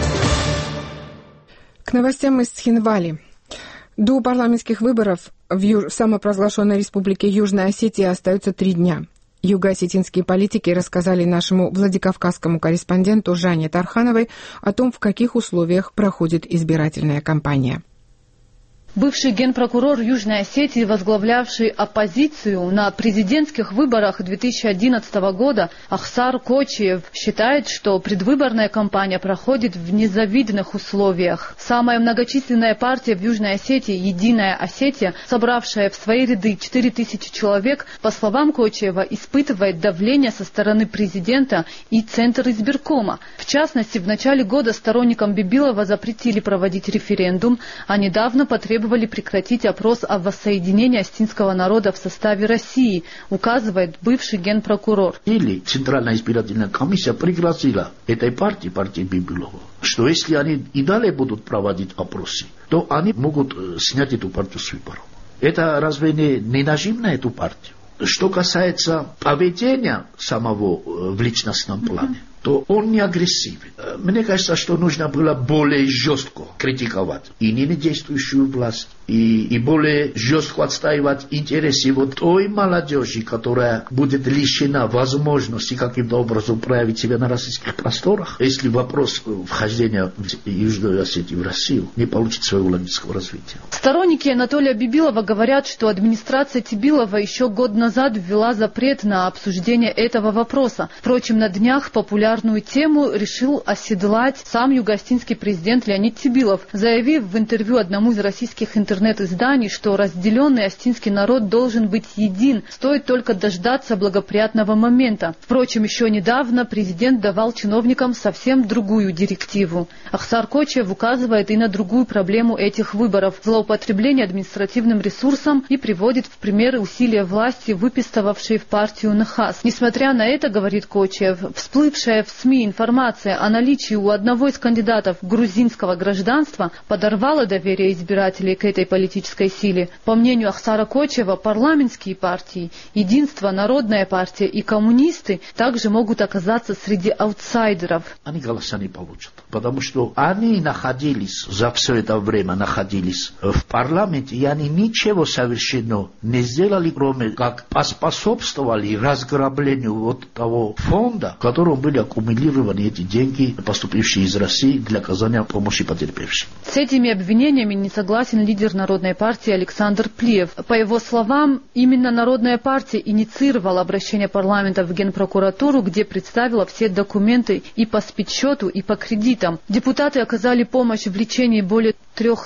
К новостям из Цхинвали. До парламентских выборов в самопровозглашенной республике Южная Осетия остаются 3 дня. Юго-осетинские политики рассказали нашему владикавказскому корреспонденту Жанне Тархановой о том, в каких условиях проходит избирательная кампания. Бывший генпрокурор Южной Осетии, возглавлявший оппозицию на президентских выборах 2011 года, Ахсар Кочиев, считает, что предвыборная кампания проходит в незавидных условиях. Самая многочисленная партия в Южной Осетии, Единая Осетия, собравшая в свои ряды 4000 человек, по словам Кочиева, испытывает давление со стороны президента и Центра избиркома. В частности, в начале года сторонникам Бибилова запретили проводить референдум, а недавно потребовали прекратить опрос о воссоединении осетинского народа в составе России, указывает бывший генпрокурор. Или Центральная избирательная комиссия пригрозила этой партии Бибилова, что если они и далее будут проводить опросы, то они могут снять эту партию с выборов. Это разве не нажим на эту партию? Что касается поведения самого в личностном плане, то он не агрессивен. Мне кажется, что нужно было более жестко критиковать и ныне действующую власть, и более жестко отстаивать интересы вот той молодежи, которая будет лишена возможности каким-то образом проявить себя на российских просторах, если вопрос вхождения в Южную Осетию в Россию не получит своего логического развития. Сторонники Анатолия Бибилова говорят, что администрация Тибилова еще год назад ввела запрет на обсуждение этого вопроса. Впрочем, на днях популярный популярную тему решил оседлать сам югоостинский президент Леонид Тибилов, заявив в интервью одному из российских интернет-изданий, что разделенный остинский народ должен быть един, стоит только дождаться благоприятного момента. Впрочем, еще недавно президент давал чиновникам совсем другую директиву. Ахсар Кочиев указывает и на другую проблему этих выборов – злоупотребление административным ресурсом, и приводит в пример усилия власти, выпистывавшей в партию НХАС. Несмотря на это, говорит Кочиев, всплывшая в СМИ информация о наличии у одного из кандидатов грузинского гражданства подорвала доверие избирателей к этой политической силе. По мнению Ахсара Кочиева, парламентские партии, Единство, Народная партия и коммунисты также могут оказаться среди аутсайдеров. Они голоса не получат, потому что они находились, за все это время находились в парламенте, и они ничего совершенно не сделали, кроме как поспособствовали разграблению вот того фонда, в котором были аккумулированы эти деньги, поступившие из России для оказания помощи потерпевшим. С этими обвинениями не согласен лидер Народной партии Александр Плиев. По его словам, именно Народная партия инициировала обращение парламента в Генпрокуратуру, где представила все документы и по спецсчету, и по кредитам. Депутаты оказали помощь в лечении более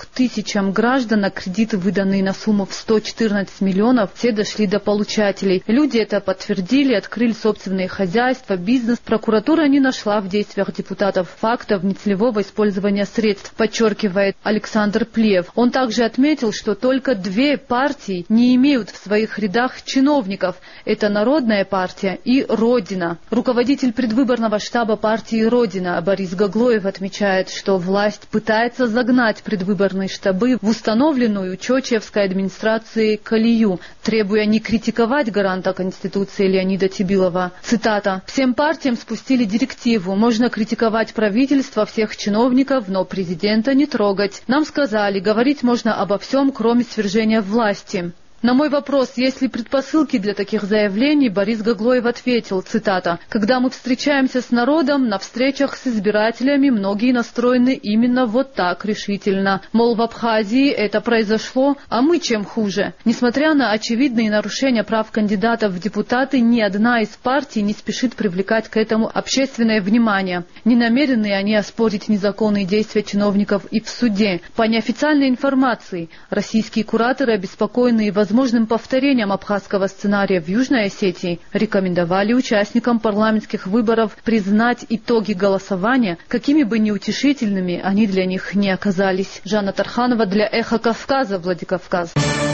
3000 граждан, на кредиты, выданные на сумму в 114 миллионов, все дошли до получателей. Люди это подтвердили, открыли собственные хозяйства, бизнес. Прокуратура не нашла в действиях депутатов фактов нецелевого использования средств, подчеркивает Александр Плиев. Он также отметил, что только 2 партии не имеют в своих рядах чиновников. Это Народная партия и Родина. Руководитель предвыборного штаба партии Родина Борис Гаглоев отмечает, что власть пытается загнать предвыборные штабы в установленную Чочевской администрацией колею, требуя не критиковать гаранта Конституции Леонида Тибилова. Цитата. «Всем партиям спустили директиву. Можно критиковать правительство, всех чиновников, но президента не трогать. Нам сказали, говорить можно обо всем, кроме свержения власти». На мой вопрос, есть ли предпосылки для таких заявлений, Борис Гаглоев ответил, цитата, «Когда мы встречаемся с народом, на встречах с избирателями многие настроены именно вот так решительно. Мол, в Абхазии это произошло, а мы чем хуже?» Несмотря на очевидные нарушения прав кандидатов в депутаты, ни одна из партий не спешит привлекать к этому общественное внимание. Не намерены они оспорить незаконные действия чиновников и в суде. По неофициальной информации, российские кураторы, обеспокоенные возможным повторением абхазского сценария в Южной Осетии, рекомендовали участникам парламентских выборов признать итоги голосования, какими бы неутешительными они для них не оказались. Жанна Тарханова для «Эхо Кавказа», Владикавказ.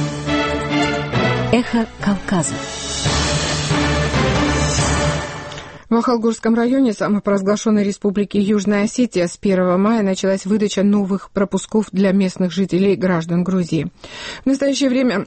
«Эхо Кавказа». В Ахалгорском районе самопровозглашенной республики Южная Осетия с 1 мая началась выдача новых пропусков для местных жителей, граждан Грузии. В настоящее время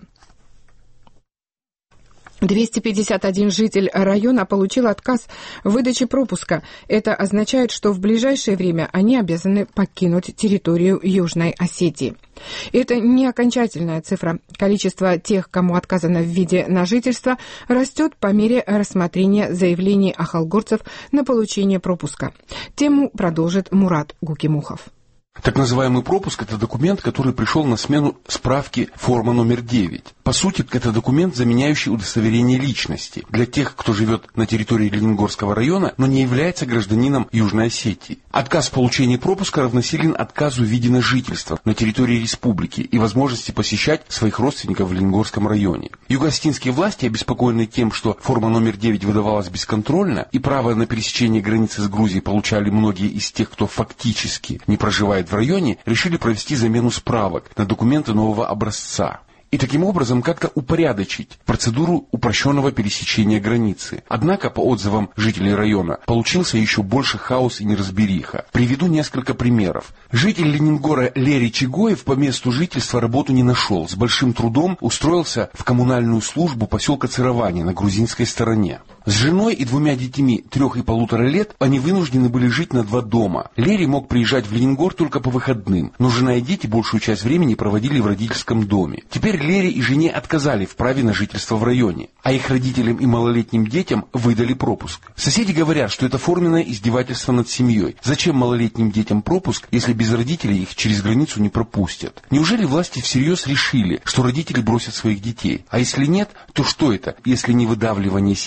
251 житель района получил отказ в выдаче пропуска. Это означает, что в ближайшее время они обязаны покинуть территорию Южной Осетии. Это не окончательная цифра. Количество тех, кому отказано в виде на жительство, растет по мере рассмотрения заявлений ахалгорцев на получение пропуска. Тему продолжит Мурат Гукимухов. Так называемый пропуск – это документ, который пришел на смену справки форма номер 9. По сути, это документ, заменяющий удостоверение личности для тех, кто живет на территории Лениногорского района, но не является гражданином Южной Осетии. Отказ в получении пропуска равносилен отказу в виде на жительство на территории республики и возможности посещать своих родственников в Лениногорском районе. Юго-осетинские власти, обеспокоенные тем, что форма номер 9 выдавалась бесконтрольно и право на пересечение границы с Грузией получали многие из тех, кто фактически не проживает в районе, решили провести замену справок на документы нового образца. И таким образом как-то упорядочить процедуру упрощенного пересечения границы. Однако, по отзывам жителей района, получился еще больше хаос и неразбериха. Приведу несколько примеров. Житель Ленингора Лерий Чигоев по месту жительства работу не нашел. С большим трудом устроился в коммунальную службу поселка Цировани на грузинской стороне. С женой и 2 детьми 3 и 1,5 лет они вынуждены были жить на 2 дома. Лерий мог приезжать в Ленингор только по выходным, но жена и дети большую часть времени проводили в родительском доме. Теперь Лерий и жене отказали в праве на жительство в районе, а их родителям и малолетним детям выдали пропуск. Соседи говорят, что это форменное издевательство над семьей. Зачем малолетним детям пропуск, если без родителей их через границу не пропустят? Неужели власти всерьез решили, что родители бросят своих детей? А если нет, то что это, если не выдавливание семьи из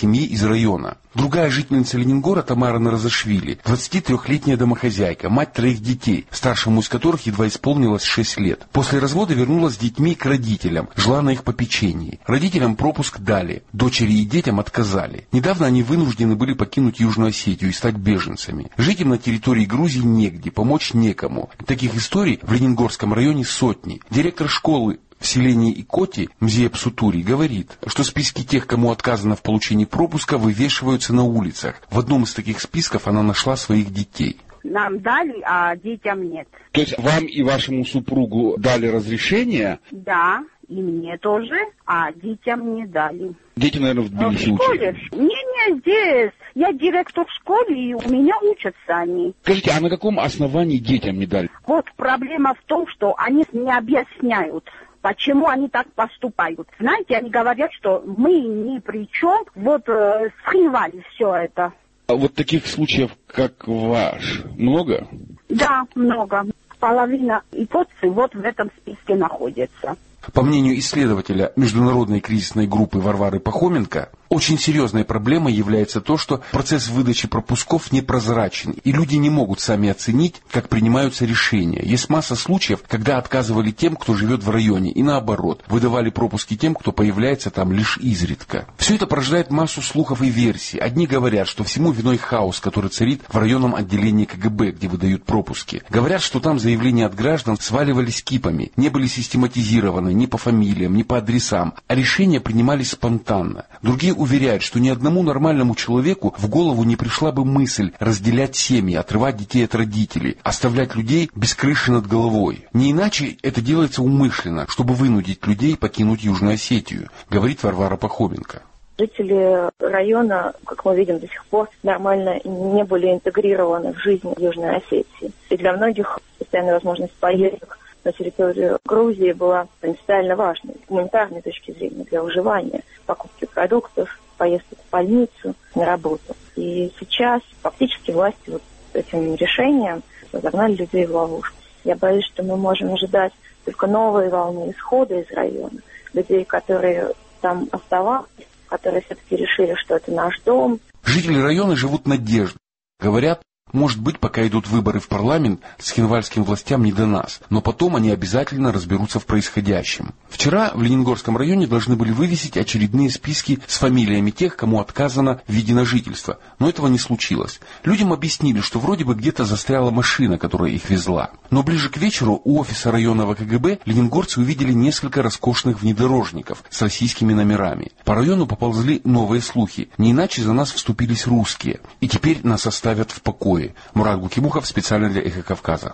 района. Другая жительница Ленингора Тамара Наразашвили, 23-летняя домохозяйка, мать 3 детей, старшему из которых едва исполнилось 6 лет. После развода вернулась с детьми к родителям, жила на их попечении. Родителям пропуск дали, дочери и детям отказали. Недавно они вынуждены были покинуть Южную Осетию и стать беженцами. Жить им на территории Грузии негде, помочь некому. Таких историй в Ленингорском районе сотни. Директор школы в селении Икоти Мзия Псутури говорит, что списки тех, кому отказано в получении пропуска, вывешиваются на улицах. В одном из таких списков она нашла своих детей. Нам дали, а детям нет. То есть вам и вашему супругу дали разрешение? Да, и мне тоже, а детям не дали. Дети, наверное, в Тбилиси учатся? Не, здесь. Я директор в школе, и у меня учатся они. Скажите, а на каком основании детям не дали? Вот проблема в том, что они не объясняют, почему они так поступают. Знаете, они говорят, что мы ни при чем, вот скрывали все это. А вот таких случаев, как ваш, много? Да, много. Половина икотцы вот в этом списке находится. По мнению исследователя международной кризисной группы Варвары Пахоменко, очень серьезной проблемой является то, что процесс выдачи пропусков непрозрачен, и люди не могут сами оценить, как принимаются решения. Есть масса случаев, когда отказывали тем, кто живет в районе, и наоборот, выдавали пропуски тем, кто появляется там лишь изредка. Все это порождает массу слухов и версий. Одни говорят, что всему виной хаос, который царит в районном отделении КГБ, где выдают пропуски. Говорят, что там заявления от граждан сваливались кипами, не были систематизированы ни по фамилиям, ни по адресам, а решения принимались спонтанно. Другие уверяют, что ни одному нормальному человеку в голову не пришла бы мысль разделять семьи, отрывать детей от родителей, оставлять людей без крыши над головой. Не иначе это делается умышленно, чтобы вынудить людей покинуть Южную Осетию, говорит Варвара Пахоменко. Жители района, как мы видим, до сих пор нормально не были интегрированы в жизнь Южной Осетии. И для многих постоянная возможность поездок на территорию Грузии была принципиально важной с гуманитарной точки зрения для выживания, покупки продуктов, поездки в больницу, на работу. И сейчас фактически власти вот этим решением загнали людей в ловушку. Я боюсь, что мы можем ожидать только новые волны исхода из района, людей, которые там оставались, которые все-таки решили, что это наш дом. Жители района живут надеждой. Говорят, может быть, пока идут выборы в парламент, с хинвальским властям не до нас, но потом они обязательно разберутся в происходящем. Вчера в Ленингорском районе должны были вывесить очередные списки с фамилиями тех, кому отказано в виде на жительство, но этого не случилось. Людям объяснили, что вроде бы где-то застряла машина, которая их везла. Но ближе к вечеру у офиса районного КГБ ленингорцы увидели несколько роскошных внедорожников с российскими номерами. По району поползли новые слухи. Не иначе за нас вступились русские, и теперь нас оставят в покое. Мурат Гукимухов специально для «Эхо Кавказа».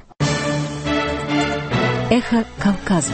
«Эхо Кавказа».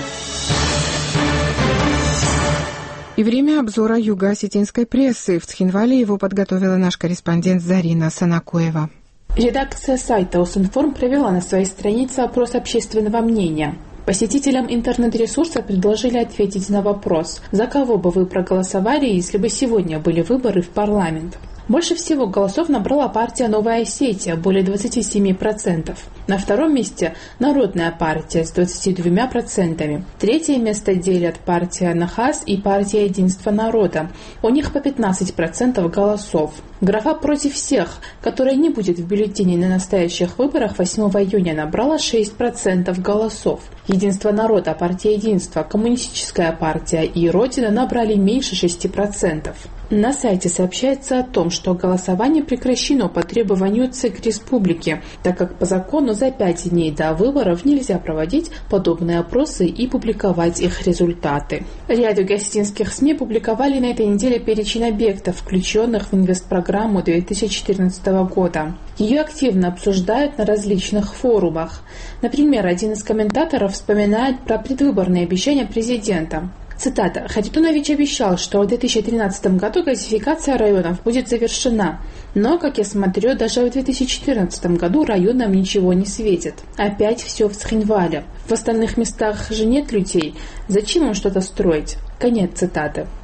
И время обзора юго-осетинской прессы. В Цхинвале его подготовила наш корреспондент Зарина Санакоева. Редакция сайта Осинформ провела на своей странице опрос общественного мнения. Посетителям интернет-ресурса предложили ответить на вопрос, за кого бы вы проголосовали, если бы сегодня были выборы в парламент. Больше всего голосов набрала партия «Новая Осетия» – более 27%. На втором месте – Народная партия с 22%. Третье место делят партия «Нахас» и партия «Единство народа». У них по 15% голосов. Графа «Против всех», которая не будет в бюллетене на настоящих выборах 8 июня, набрала 6% голосов. «Единство народа», партия «Единство», Коммунистическая партия и «Родина» набрали меньше 6%. На сайте сообщается о том, что голосование прекращено по требованию ЦИК Республики, так как по закону за 5 дней до выборов нельзя проводить подобные опросы и публиковать их результаты. Ряд юго-осетинских СМИ публиковали на этой неделе перечень объектов, включенных в инвестпрограмму 2014 года. Ее активно обсуждают на различных форумах. Например, один из комментаторов вспоминает про предвыборные обещания президента. Цитата. «Харитонович обещал, что в 2013 году газификация районов будет завершена. Но, как я смотрю, даже в 2014 году районам ничего не светит. Опять все в Цхинвале. В остальных местах же нет людей. Зачем им что-то строить?» Конец цитаты.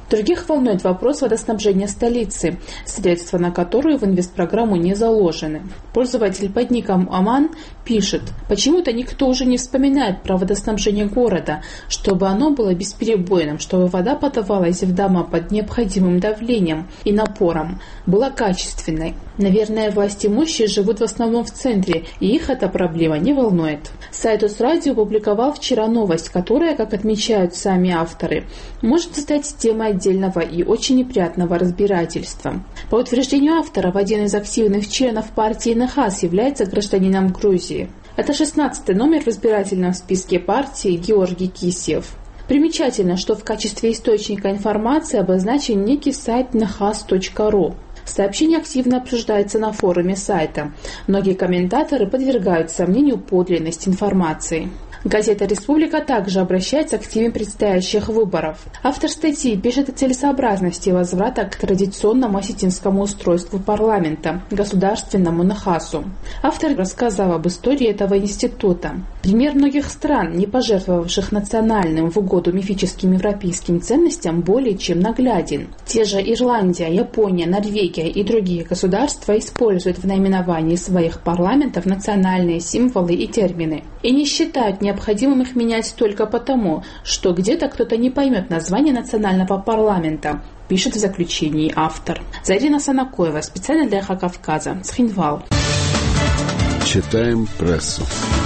Других волнует вопрос водоснабжения столицы, средства на которую в инвестпрограмму не заложены. Пользователь под ником Аман пишет: «Почему-то никто уже не вспоминает про водоснабжение города, чтобы оно было бесперебойным, чтобы вода подавалась в дома под необходимым давлением и напором, была качественной. Наверное, власть имущие живут в основном в центре, и их эта проблема не волнует». Сайт УсРадио опубликовал вчера новость, которая, как отмечают сами авторы, может стать темой отдельного и очень неприятного разбирательства. По утверждению авторов, один из активных членов партии НХАС является гражданином Грузии. Это 16-й номер в избирательном списке партии Георгий Кисьев. Примечательно, что в качестве источника информации обозначен некий сайт nhas.ru. Сообщение активно обсуждается на форуме сайта. Многие комментаторы подвергают сомнению подлинность информации. Газета «Республика» также обращается к теме предстоящих выборов. Автор статьи пишет о целесообразности возврата к традиционному осетинскому устройству парламента, государственному НХАСу. Автор рассказал об истории этого института. Пример многих стран, не пожертвовавших национальным в угоду мифическим европейским ценностям, более чем нагляден. Те же Ирландия, Япония, Норвегия и другие государства используют в наименовании своих парламентов национальные символы и термины. И не считают необходимым их менять только потому, что где-то кто-то не поймет название национального парламента, пишет в заключении автор. Зарина Санакоева, специально для «Эхо Кавказа», Цхинвал. Читаем прессу.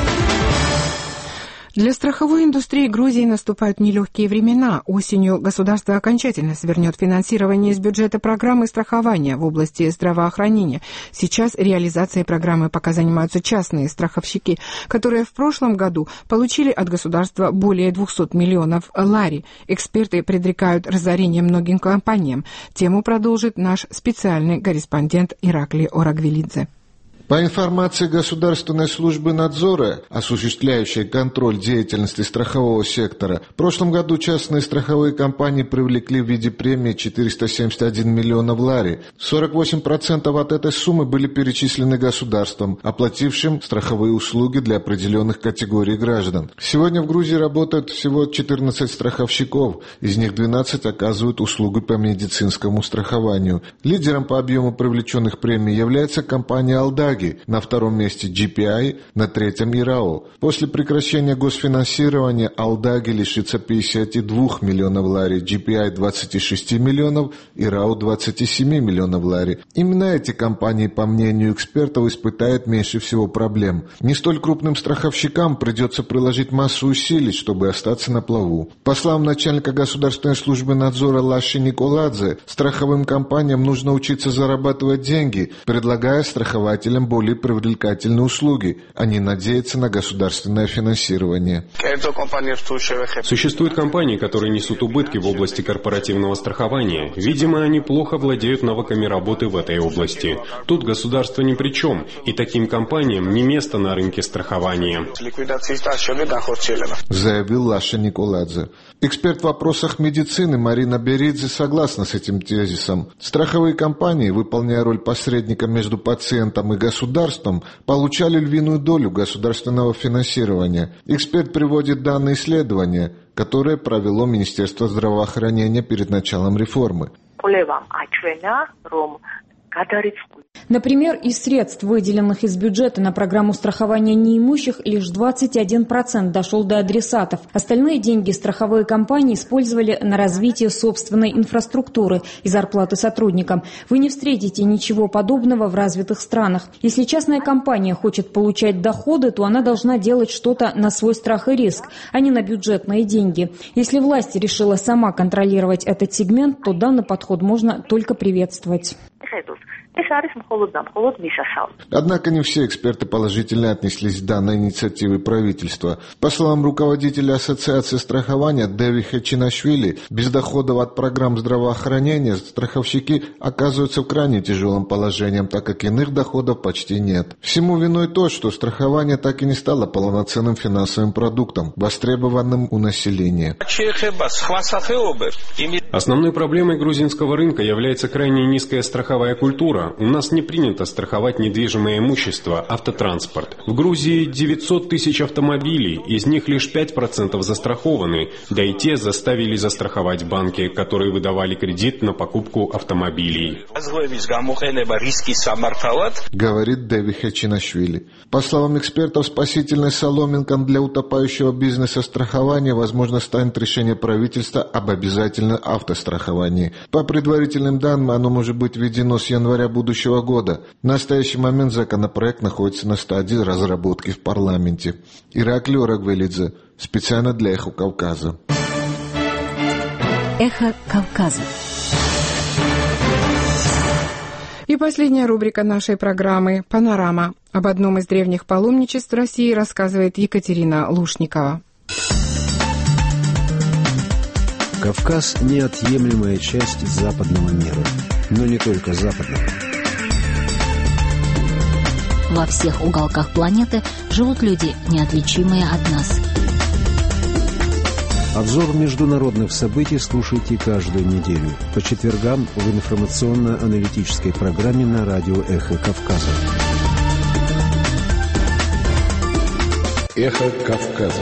Для страховой индустрии Грузии наступают нелегкие времена. Осенью государство окончательно свернет финансирование из бюджета программы страхования в области здравоохранения. Сейчас реализацией программы пока занимаются частные страховщики, которые в прошлом году получили от государства более 200 миллионов лари. Эксперты предрекают разорение многим компаниям. Тему продолжит наш специальный корреспондент Ираклий Орагвелидзе. По информации Государственной службы надзора, осуществляющей контроль деятельности страхового сектора, в прошлом году частные страховые компании привлекли в виде премии 471 миллион лари. 48% от этой суммы были перечислены государством, оплатившим страховые услуги для определенных категорий граждан. Сегодня в Грузии работают всего 14 страховщиков, из них 12 оказывают услуги по медицинскому страхованию. Лидером по объему привлеченных премий является компания «Алдаги», на втором месте GPI, на третьем ИРАО. После прекращения госфинансирования «Алдаги» лишится 52 миллионов лари, GPI 26 миллионов, ИРАО 27 миллионов лари. Именно эти компании, по мнению экспертов, испытают меньше всего проблем. Не столь крупным страховщикам придется приложить массу усилий, чтобы остаться на плаву. По словам начальника Государственной службы надзора Лаши Николадзе, страховым компаниям нужно учиться зарабатывать деньги, предлагая страхователям более привлекательные услуги, а не надеяться на государственное финансирование. Существуют компании, которые несут убытки в области корпоративного страхования. Видимо, они плохо владеют навыками работы в этой области. Тут государство ни при чем, и таким компаниям не место на рынке страхования, заявил Лаша Николадзе. Эксперт в вопросах медицины Марина Беридзе согласна с этим тезисом. Страховые компании, выполняя роль посредника между пациентом и государством, получали львиную долю государственного финансирования. Эксперт приводит данные исследования, которое провело Министерство здравоохранения перед началом реформы. Например, из средств, выделенных из бюджета на программу страхования неимущих, лишь 21% дошел до адресатов. Остальные деньги страховые компании использовали на развитие собственной инфраструктуры и зарплаты сотрудникам. Вы не встретите ничего подобного в развитых странах. Если частная компания хочет получать доходы, то она должна делать что-то на свой страх и риск, а не на бюджетные деньги. Если власть решила сама контролировать этот сегмент, то данный подход можно только приветствовать. Однако не все эксперты положительно отнеслись к данной инициативе правительства. По словам руководителя Ассоциации страхования Деви Хечинашвили, без доходов от программ здравоохранения страховщики оказываются в крайне тяжелом положении, так как иных доходов почти нет. Всему виной то, что страхование так и не стало полноценным финансовым продуктом, востребованным у населения. Основной проблемой грузинского рынка является крайне низкая страховая культура. Гуглава, у нас не принято страховать недвижимое имущество, автотранспорт. В Грузии 900 тысяч автомобилей, из них лишь 5% застрахованы, да и те заставили застраховать банки, которые выдавали кредит на покупку автомобилей. Говорит Дэви Хачинашвили. По словам экспертов, спасительной соломинкой для утопающего бизнеса страхования, возможно, станет решение правительства об обязательном автостраховании. По предварительным данным, оно может быть введено с января будущего года. В настоящий момент законопроект находится на стадии разработки в парламенте. Ираклий Орагвелидзе, специально для «Эхо Кавказа». «Эхо Кавказа». И последняя рубрика нашей программы «Панорама». Об одном из древних паломничеств России рассказывает Екатерина Лушникова. Кавказ – неотъемлемая часть западного мира. Но не только западного. Во всех уголках планеты живут люди, неотличимые от нас. Обзор международных событий слушайте каждую неделю по четвергам в информационно-аналитической программе на радио «Эхо Кавказа». «Эхо Кавказа».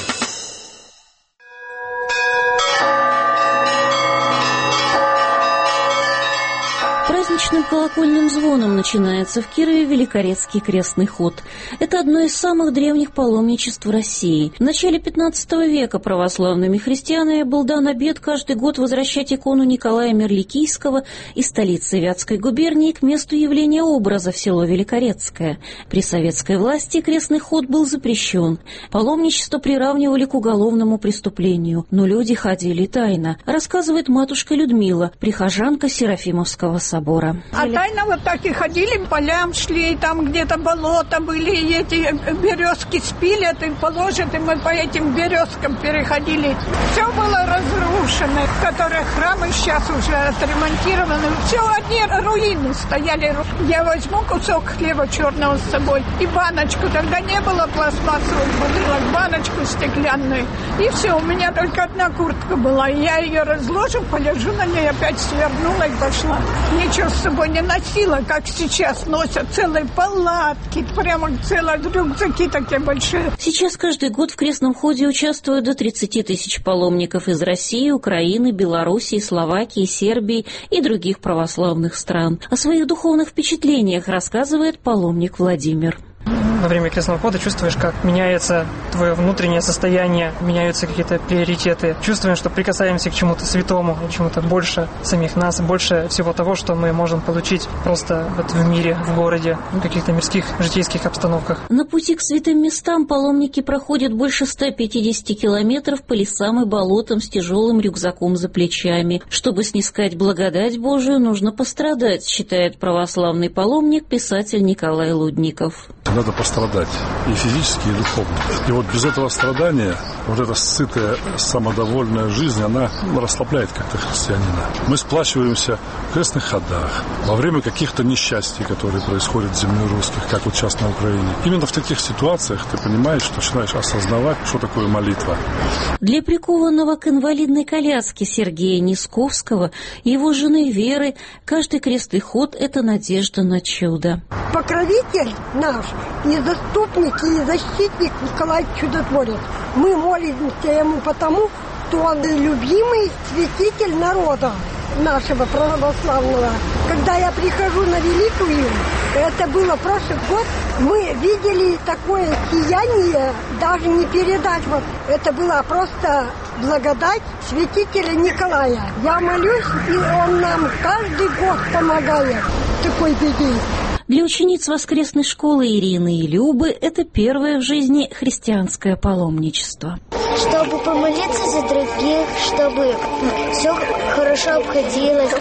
Праздничным колокольным звоном начинается в Кирове Великорецкий крестный ход. Это одно из самых древних паломничеств в России. В начале XV века православными христианами был дан обет каждый год возвращать икону Николая Мерликийского из столицы Вятской губернии к месту явления образа в село Великорецкое. При советской власти крестный ход был запрещен. Паломничество приравнивали к уголовному преступлению, но люди ходили тайно, рассказывает матушка Людмила, прихожанка Серафимовского собора. А тайно вот так и ходили, по полям шли, там где-то болото были, и эти березки спилят и положат, и мы по этим березкам переходили. Все было разрушено, которые храмы сейчас уже отремонтированы. Все одни руины стояли. Я возьму кусок хлеба черного с собой и баночку. Тогда не было пластмассовых бутылок, баночку стеклянную. И все, у меня только одна куртка была. Я ее разложу, полежу на ней, опять свернула и пошла. Ничего с собой не носила, как сейчас носят целые палатки, прямо целые рюкзаки такие большие. Сейчас каждый год в крестном ходе участвуют до 30 тысяч паломников из России, Украины, Белоруссии, Словакии, Сербии и других православных стран. О своих духовных впечатлениях рассказывает паломник Владимир. Во время крестного хода чувствуешь, как меняется твое внутреннее состояние, меняются какие-то приоритеты. Чувствуем, что прикасаемся к чему-то святому, к чему-то больше самих нас, больше всего того, что мы можем получить просто вот в мире, в городе, в каких-то мирских, житейских обстановках. На пути к святым местам паломники проходят больше 150 километров по лесам и болотам с тяжелым рюкзаком за плечами. Чтобы снискать благодать Божию, нужно пострадать, считает православный паломник, писатель Николай Лудников. Надо пострадать и физически, и духовно. И вот без этого страдания вот эта сытая, самодовольная жизнь, она расслабляет как-то христианина. Мы сплачиваемся в крестных ходах, во время каких-то несчастий, которые происходят в земле русских, как вот сейчас на Украине. Именно в таких ситуациях ты понимаешь, что начинаешь осознавать, что такое молитва. Для прикованного к инвалидной коляске Сергея Нисковского и его жены Веры каждый крестный ход – это надежда на чудо. Покровитель наш, и заступник, и защитник Николай Чудотворец. Мы молимся ему потому, что он любимый святитель народа нашего православного. Когда я прихожу на Великую, это было прошлый год, мы видели такое сияние, даже не передать. Вот. Это была просто благодать святителя Николая. Я молюсь, и он нам каждый год помогает в такой беде. Для учениц воскресной школы Ирины и Любы это первое в жизни христианское паломничество. Чтобы помолиться за других, чтобы все хорошо обходилось,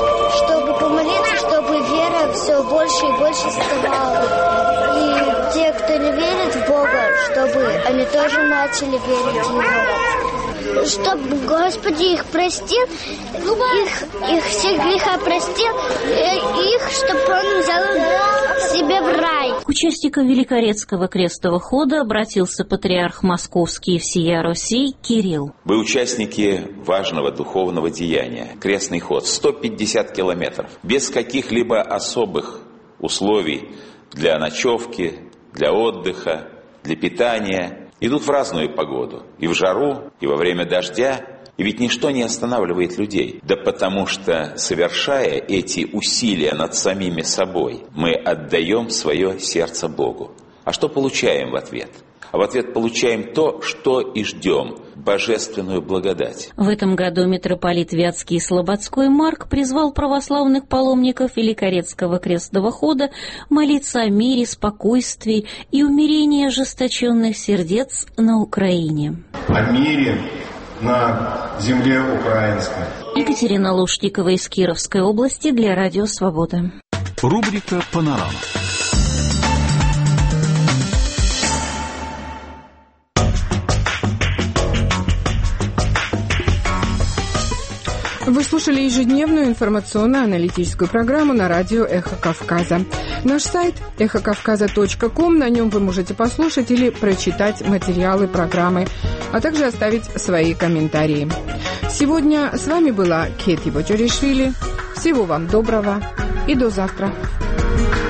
чтобы помолиться, чтобы вера все больше и больше вставала. И те, кто не верит в Бога, чтобы они тоже начали верить в Него. чтобы Господи их простил, их все греха простил, их, чтобы Он взял себе в рай. К участникам Великорецкого крестового хода обратился патриарх Московский и всея Руси Кирилл. Вы участники важного духовного деяния. Крестный ход 150 километров. Без каких-либо особых условий для ночевки, для отдыха, для питания. Идут в разную погоду. И в жару, и во время дождя. И ведь ничто не останавливает людей. Да потому что, совершая эти усилия над самими собой, мы отдаем свое сердце Богу. А что получаем в ответ? А в ответ получаем то, что и ждем – божественную благодать. В этом году митрополит Вятский и Слободской Марк призвал православных паломников Великорецкого крестного хода молиться о мире, спокойствии и умирении ожесточенных сердец на Украине. О мире на земле украинской. Екатерина Лушникова из Кировской области для Радио Свобода. Рубрика «Панорама». Вы слушали ежедневную информационно-аналитическую программу на радио «Эхо Кавказа». Наш сайт эхокавказа.ком, на нем вы можете послушать или прочитать материалы программы, а также оставить свои комментарии. Сегодня с вами была Кети Бочаришвили. Всего вам доброго и до завтра.